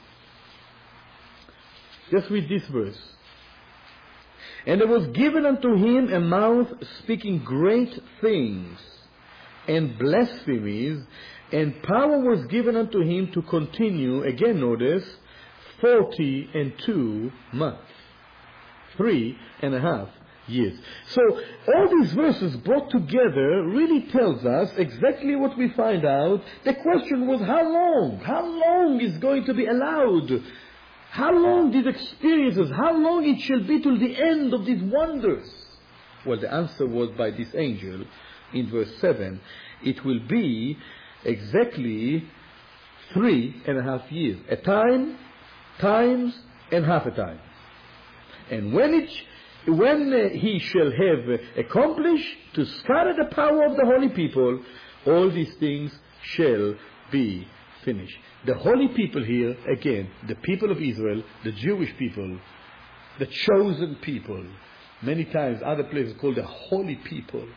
Just read this verse. And there was given unto him a mouth speaking great things and blasphemies, and power was given unto him to continue, again notice, 42 months, 3.5 years. So all these verses brought together really tells us exactly what we find out. The question was how long? How long is going to be allowed? How long these experiences? How long it shall be till the end of these wonders? Well, the answer was by this angel in verse 7. It will be exactly 3.5 years. A time, times, and half a time. And when he shall have accomplished to scatter the power of the holy people, all these things shall be finished. The holy people here, again, the people of Israel, the Jewish people, the chosen people, many times other places called the holy people.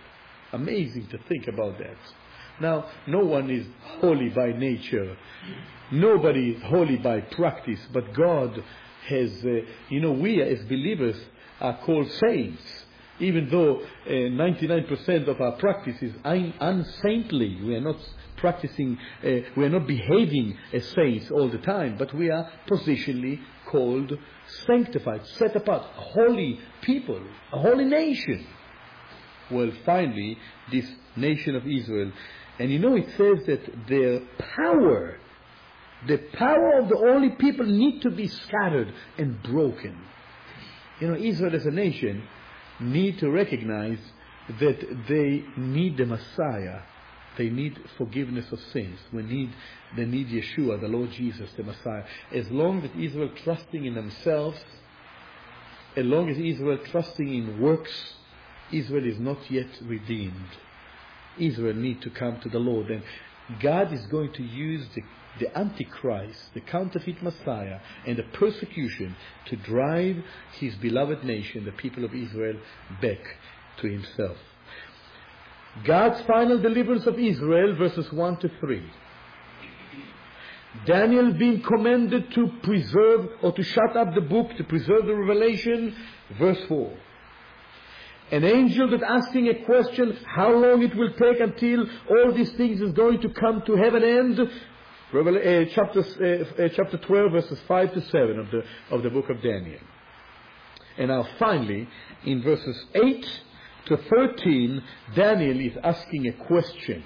Amazing to think about that. Now, no one is holy by nature. Nobody is holy by practice. But God has, we as believers are called saints. Even though 99% of our practice is unsaintly. We are not practicing, we are not behaving as saints all the time. But we are positionally called sanctified, set apart, holy people, a holy nation. Well, finally, this nation of Israel. And it says that their power, the power of the holy people need to be scattered and broken. Israel as a nation need to recognize that they need the Messiah. They need forgiveness of sins. They need Yeshua, the Lord Jesus, the Messiah. As long as Israel trusting in themselves, as long as Israel trusting in works, Israel is not yet redeemed. Israel need to come to the Lord. And God is going to use the Antichrist, the counterfeit Messiah, and the persecution to drive His beloved nation, the people of Israel, back to Himself. God's final deliverance of Israel, verses 1 to 3. Daniel being commanded to preserve or to shut up the book, to preserve the revelation, verse 4. An angel that asking a question, how long it will take until all these things is going to come to have an end. Chapter 12, verses 5 to 7 of the book of Daniel. And now finally, in verses 8 to 13, Daniel is asking a question.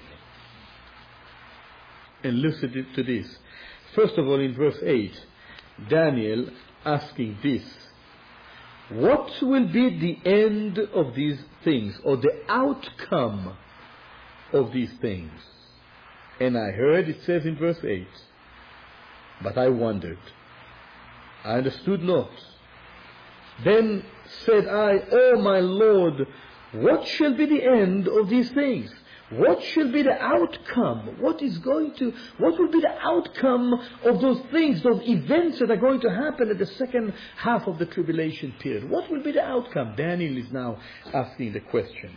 And listen to this. First of all, in verse 8, Daniel asking this. What will be the end of these things, or the outcome of these things? And I heard, it says in verse 8, but I wondered, I understood not. Then said I, O my Lord, what shall be the end of these things? What shall be the outcome? What will be the outcome of those things, those events that are going to happen at the second half of the tribulation period? What will be the outcome? Daniel is now asking the question.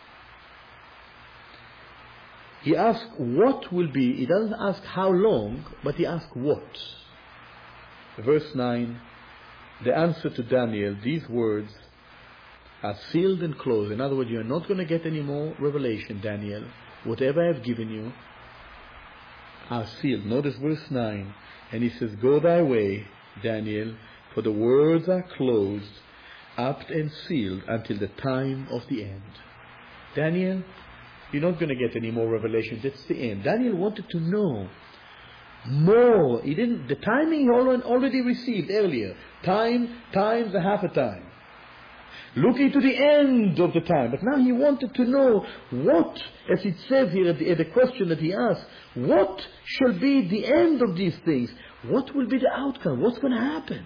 He asks what will be. He doesn't ask how long, but he asks what. Verse 9, the answer to Daniel, these words are sealed and closed. In other words, you are not going to get any more revelation, Daniel. Whatever I have given you are sealed. Notice verse 9. And he says, go thy way, Daniel, for the words are closed, up and sealed until the time of the end. Daniel, you're not going to get any more revelation. That's the end. Daniel wanted to know more. The timing he already received earlier. Times a half a time. Looking to the end of the time. But now he wanted to know what, as it says here at the question that he asked, what shall be the end of these things? What will be the outcome? What's going to happen?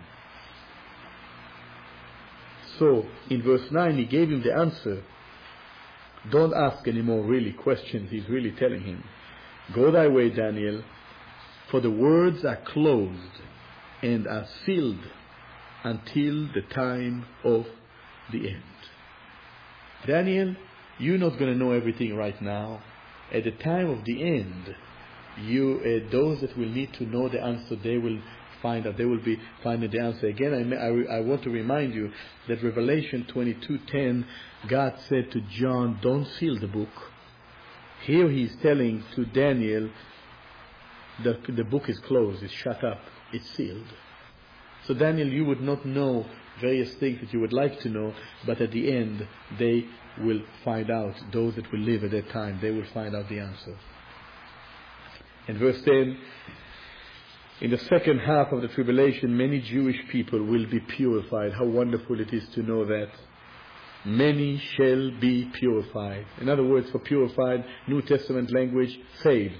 So, in verse 9, he gave him the answer. Don't ask any more really questions. He's really telling him, go thy way, Daniel, for the words are closed and are sealed until the time of the end. Daniel, you're not going to know everything right now. At the time of the end, those that will need to know the answer, they will find out. They will be finding the answer. Again, I want to remind you that Revelation 22:10, God said to John, don't seal the book. Here he's telling to Daniel that the book is closed, it's shut up, it's sealed. So Daniel, you would not know various things that you would like to know, but at the end, they will find out. Those that will live at that time, they will find out the answer. In verse 10, in the second half of the tribulation, many Jewish people will be purified. How wonderful it is to know that. Many shall be purified. In other words, for purified, New Testament language, saved.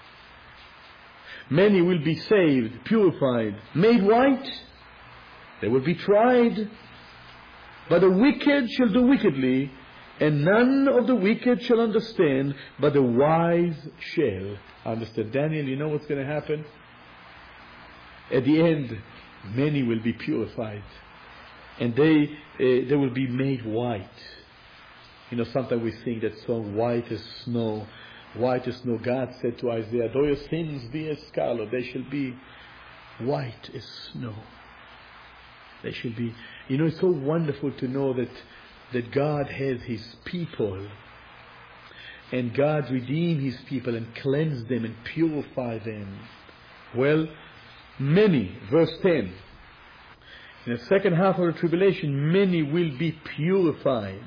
Many will be saved, purified, made white. They will be tried. But the wicked shall do wickedly, and none of the wicked shall understand, but the wise shall understand. Daniel, you know what's going to happen? At the end, many will be purified, and they will be made white. Sometimes we sing that song, white as snow. White as snow. God said to Isaiah, though your sins be as scarlet, they shall be white as snow. They shall be. It's so wonderful to know that God has His people. And God redeemed His people and cleansed them and purified them. Well, many, verse 10. In the second half of the tribulation, many will be purified.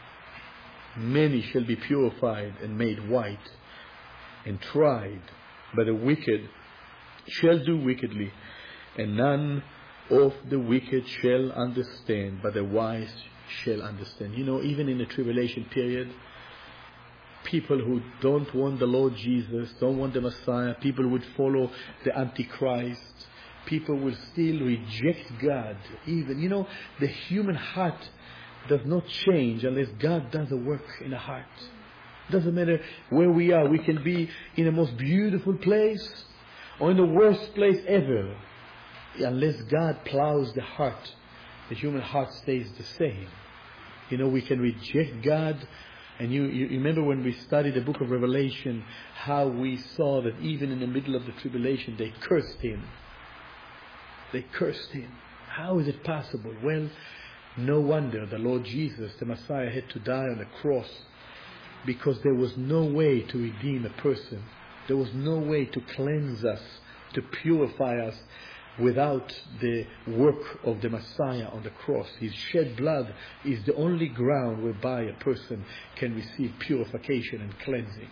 Many shall be purified and made white and tried. But the wicked shall do wickedly, and none of the wicked shall understand, but the wise shall understand. Even in the tribulation period, people who don't want the Lord Jesus, don't want the Messiah, people would follow the Antichrist, people will still reject God. Even, the human heart does not change unless God does a work in the heart. Doesn't matter where we are. We can be in the most beautiful place or in the worst place ever. Unless God plows the heart, the human heart stays the same. We can reject God. And you remember when we studied the book of Revelation, how we saw that even in the middle of the tribulation, they cursed Him. They cursed Him. How is it possible? Well, no wonder the Lord Jesus, the Messiah, had to die on the cross, because there was no way to redeem a person. There was no way to cleanse us, to purify us, without the work of the Messiah on the cross. His shed blood is the only ground whereby a person can receive purification and cleansing.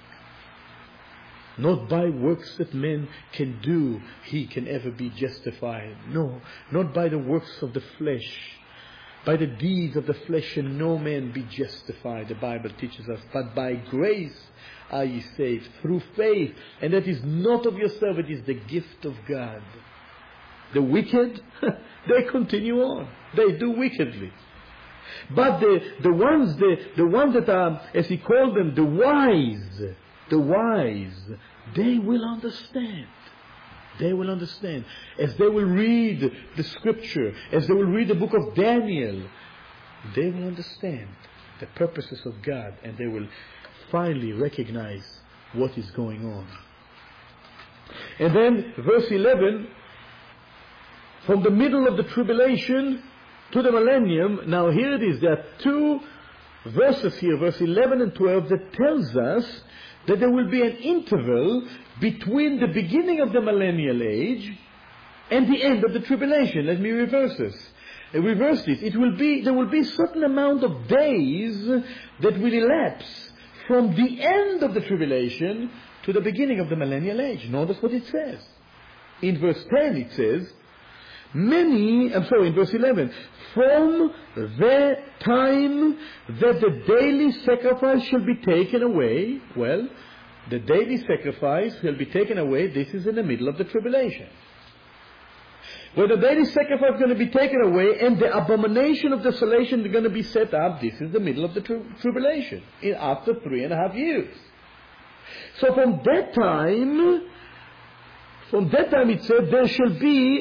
Not by works that men can do, he can ever be justified. No, not by the works of the flesh. By the deeds of the flesh shall no man be justified, the Bible teaches us. But by grace are ye saved, through faith. And that is not of yourself, it is the gift of God. The wicked, they continue on. They do wickedly. But the ones that are, as he called them, the wise, they will understand. They will understand. As they will read the scripture, as they will read the book of Daniel, they will understand the purposes of God, and they will finally recognize what is going on. And then verse 11, from the middle of the tribulation to the millennium, now here it is, there are two verses here, verse 11 and 12, that tells us that there will be an interval between the beginning of the millennial age and the end of the tribulation. Let me reverse this. There will be a certain amount of days that will elapse from the end of the tribulation to the beginning of the millennial age. Notice what it says. In verse 10 it says, in verse 11, from the time that the daily sacrifice shall be taken away, well, the daily sacrifice will be taken away, this is in the middle of the tribulation. When the daily sacrifice is going to be taken away and the abomination of desolation is going to be set up, this is the middle of the tribulation, after 3.5 years. So from that time it said there shall be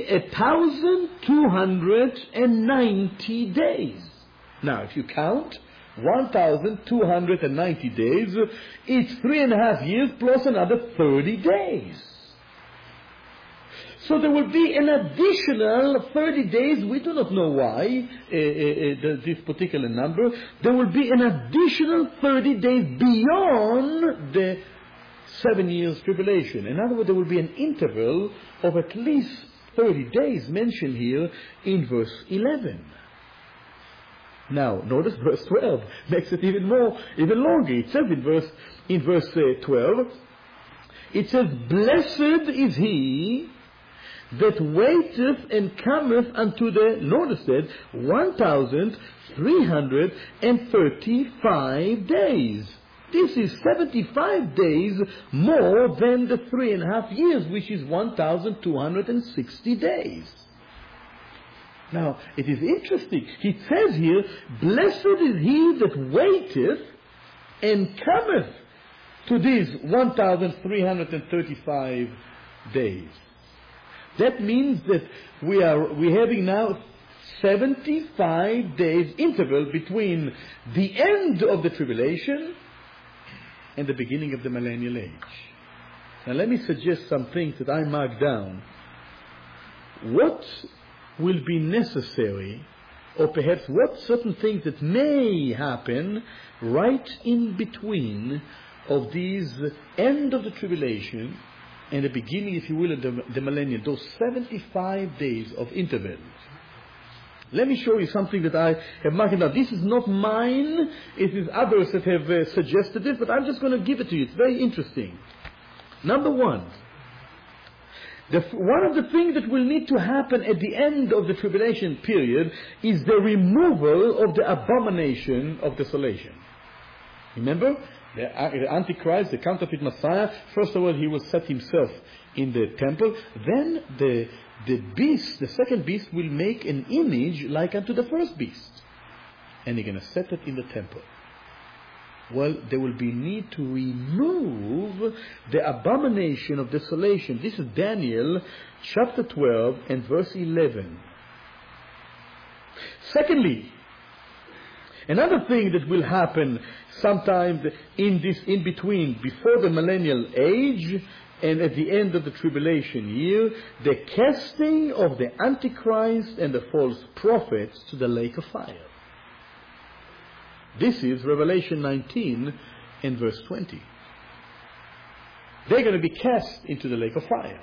1,290 days. Now if you count 1,290 days, it's 3.5 years plus another 30 days. So there will be an additional 30 days. We do not know why, this particular number. There will be an additional 30 days beyond the 7 years tribulation. In other words, there will be an interval of at least 30 days mentioned here in verse 11. Now, notice verse 12 makes it even longer. It says in verse 12, it says, blessed is he that waiteth and cometh unto the, notice that, 1,335 days. This is 75 days more than the 3.5 years, which is 1,260 days. Now, it is interesting. He says here, blessed is he that waiteth and cometh to these 1,335 days. That means that we're having now 75 days interval between the end of the tribulation and the beginning of the millennial age. Now let me suggest some things that I marked down. What will be necessary, or perhaps what certain things that may happen right in between of these end of the tribulation and the beginning, if you will, of the millennium, those 75 days of interval. Let me show you something that I have marked down. This is not mine. It is others that have suggested this, but I'm just going to give it to you. It's very interesting. Number one, one of the things that will need to happen at the end of the tribulation period is the removal of the abomination of desolation. Remember? The Antichrist, the counterfeit Messiah, first of all, he will set himself in the temple. Then the beast, the second beast, will make an image like unto the first beast. And they're going to set it in the temple. Well, there will be need to remove the abomination of desolation. This is Daniel chapter 12 and verse 11. Secondly, another thing that will happen sometime in between, before the millennial age and at the end of the tribulation year, the casting of the Antichrist and the false prophets to the lake of fire. This is Revelation 19 and verse 20. They're going to be cast into the lake of fire.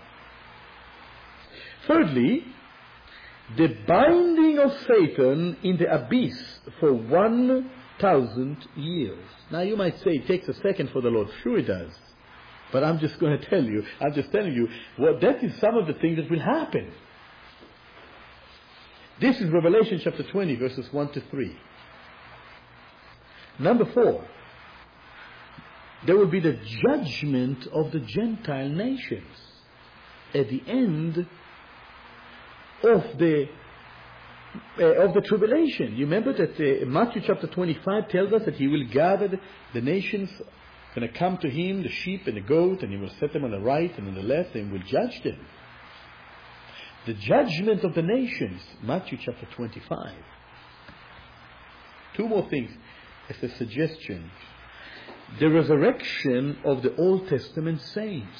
Thirdly, the binding of Satan in the abyss for 1,000 years. Now you might say it takes a second for the Lord. Sure it does. But I'm just going to tell you, I'm just telling you, well, that is some of the things that will happen. This is Revelation chapter 20, verses 1 to 3. Number 4, there will be the judgment of the Gentile nations at the end of the tribulation. You remember that Matthew chapter 25 tells us that he will gather the nations, going to come to him, the sheep and the goat, and he will set them on the right and on the left, and will judge them. The judgment of the nations, Matthew chapter 25. Two more things as a suggestion. The resurrection of the Old Testament saints.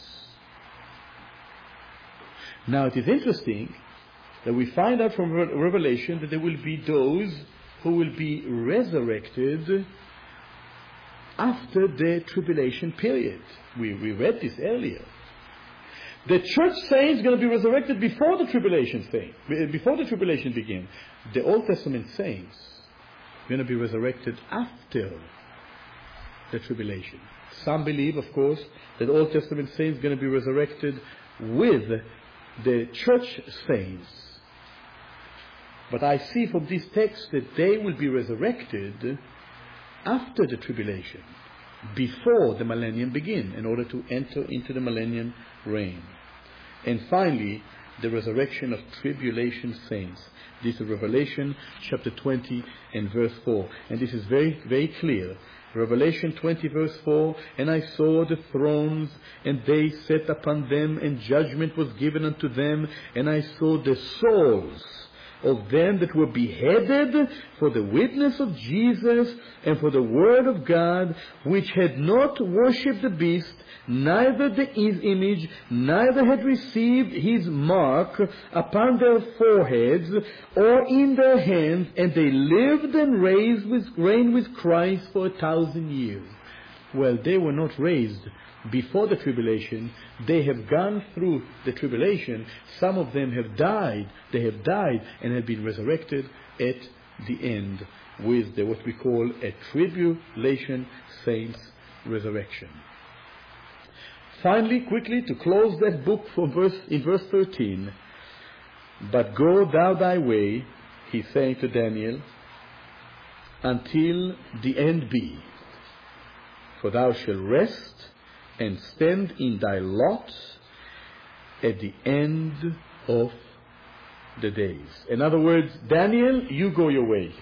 Now it is interesting that we find out from Revelation that there will be those who will be resurrected after the tribulation period. We read this earlier. The church saints are going to be resurrected before the tribulation begins. The Old Testament saints are going to be resurrected after the tribulation. Some believe, of course, that Old Testament saints are going to be resurrected with the church saints. But I see from this text that they will be resurrected after the tribulation, before the millennium begins, in order to enter into the millennium reign. And finally, the resurrection of tribulation saints. This is Revelation chapter 20 and verse 4. And this is very, very clear. Revelation 20 verse 4, and I saw the thrones, and they sat upon them, and judgment was given unto them, and I saw the souls of them that were beheaded for the witness of Jesus and for the word of God, which had not worshipped the beast, neither his image, neither had received his mark upon their foreheads or in their hands, and they lived and reigned with Christ for 1,000 years. Well, they were not raised before the tribulation. They have gone through the tribulation. Some of them have died. They have died and have been resurrected at the end with what we call a tribulation saints resurrection. Finally, quickly, to close that book in verse 13, but go thou thy way, he's saying to Daniel, until the end be. For thou shalt rest and stand in thy lot at the end of the days. In other words, Daniel, you go your way.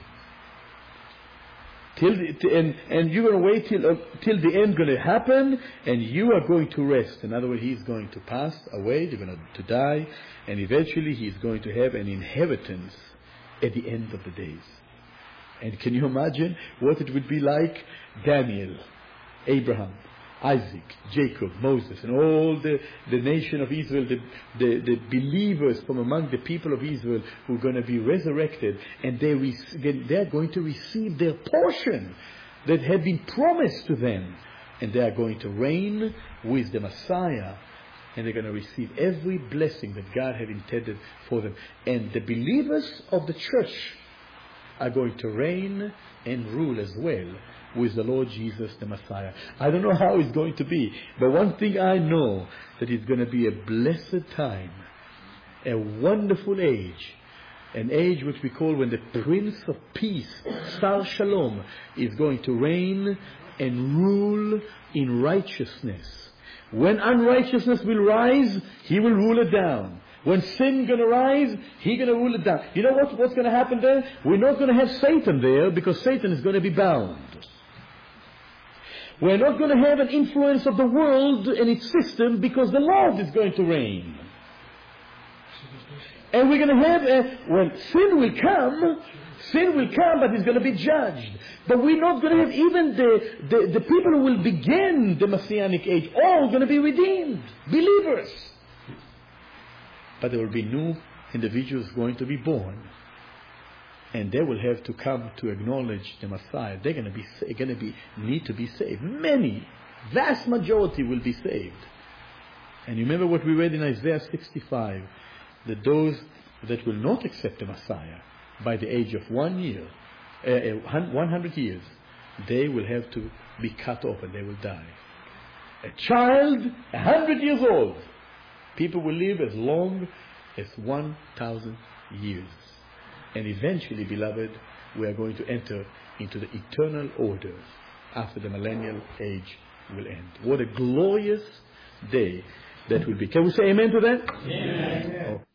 And you're going to wait till the end going to happen, and you are going to rest. In other words, he's going to pass away, they're going to die, and eventually he's going to have an inheritance at the end of the days. And can you imagine what it would be like? Daniel, Abraham, Isaac, Jacob, Moses, and all the nation of Israel, the believers from among the people of Israel who are going to be resurrected, and they're going to receive their portion that had been promised to them. And they are going to reign with the Messiah, and they're going to receive every blessing that God had intended for them. And the believers of the church are going to reign and rule as well with the Lord Jesus the Messiah. I don't know how it's going to be, but one thing I know, that it's going to be a blessed time, a wonderful age, an age which we call when the Prince of Peace, Sar Shalom, is going to reign and rule in righteousness. When unrighteousness will rise, he will rule it down. When sin going to rise, he's going to rule it down. You know what's going to happen there? We're not going to have Satan there, because Satan is going to be bound. We're not going to have an influence of the world and its system, because the Lord is going to reign. And we're going to have when sin will come, but it's going to be judged. But we're not going to have even the people who will begin the Messianic age, all going to be redeemed, believers. But there will be new individuals going to be born, and they will have to come to acknowledge the Messiah. They're going to need to be saved. Many, vast majority will be saved. And you remember what we read in Isaiah 65, that those that will not accept the Messiah by the age of 100 years, they will have to be cut off and they will die. A child, 100 years old, people will live as long as 1,000 years. And eventually, beloved, we are going to enter into the eternal order after the millennial age will end. What a glorious day that will be. Can we say amen to that? Amen. Oh.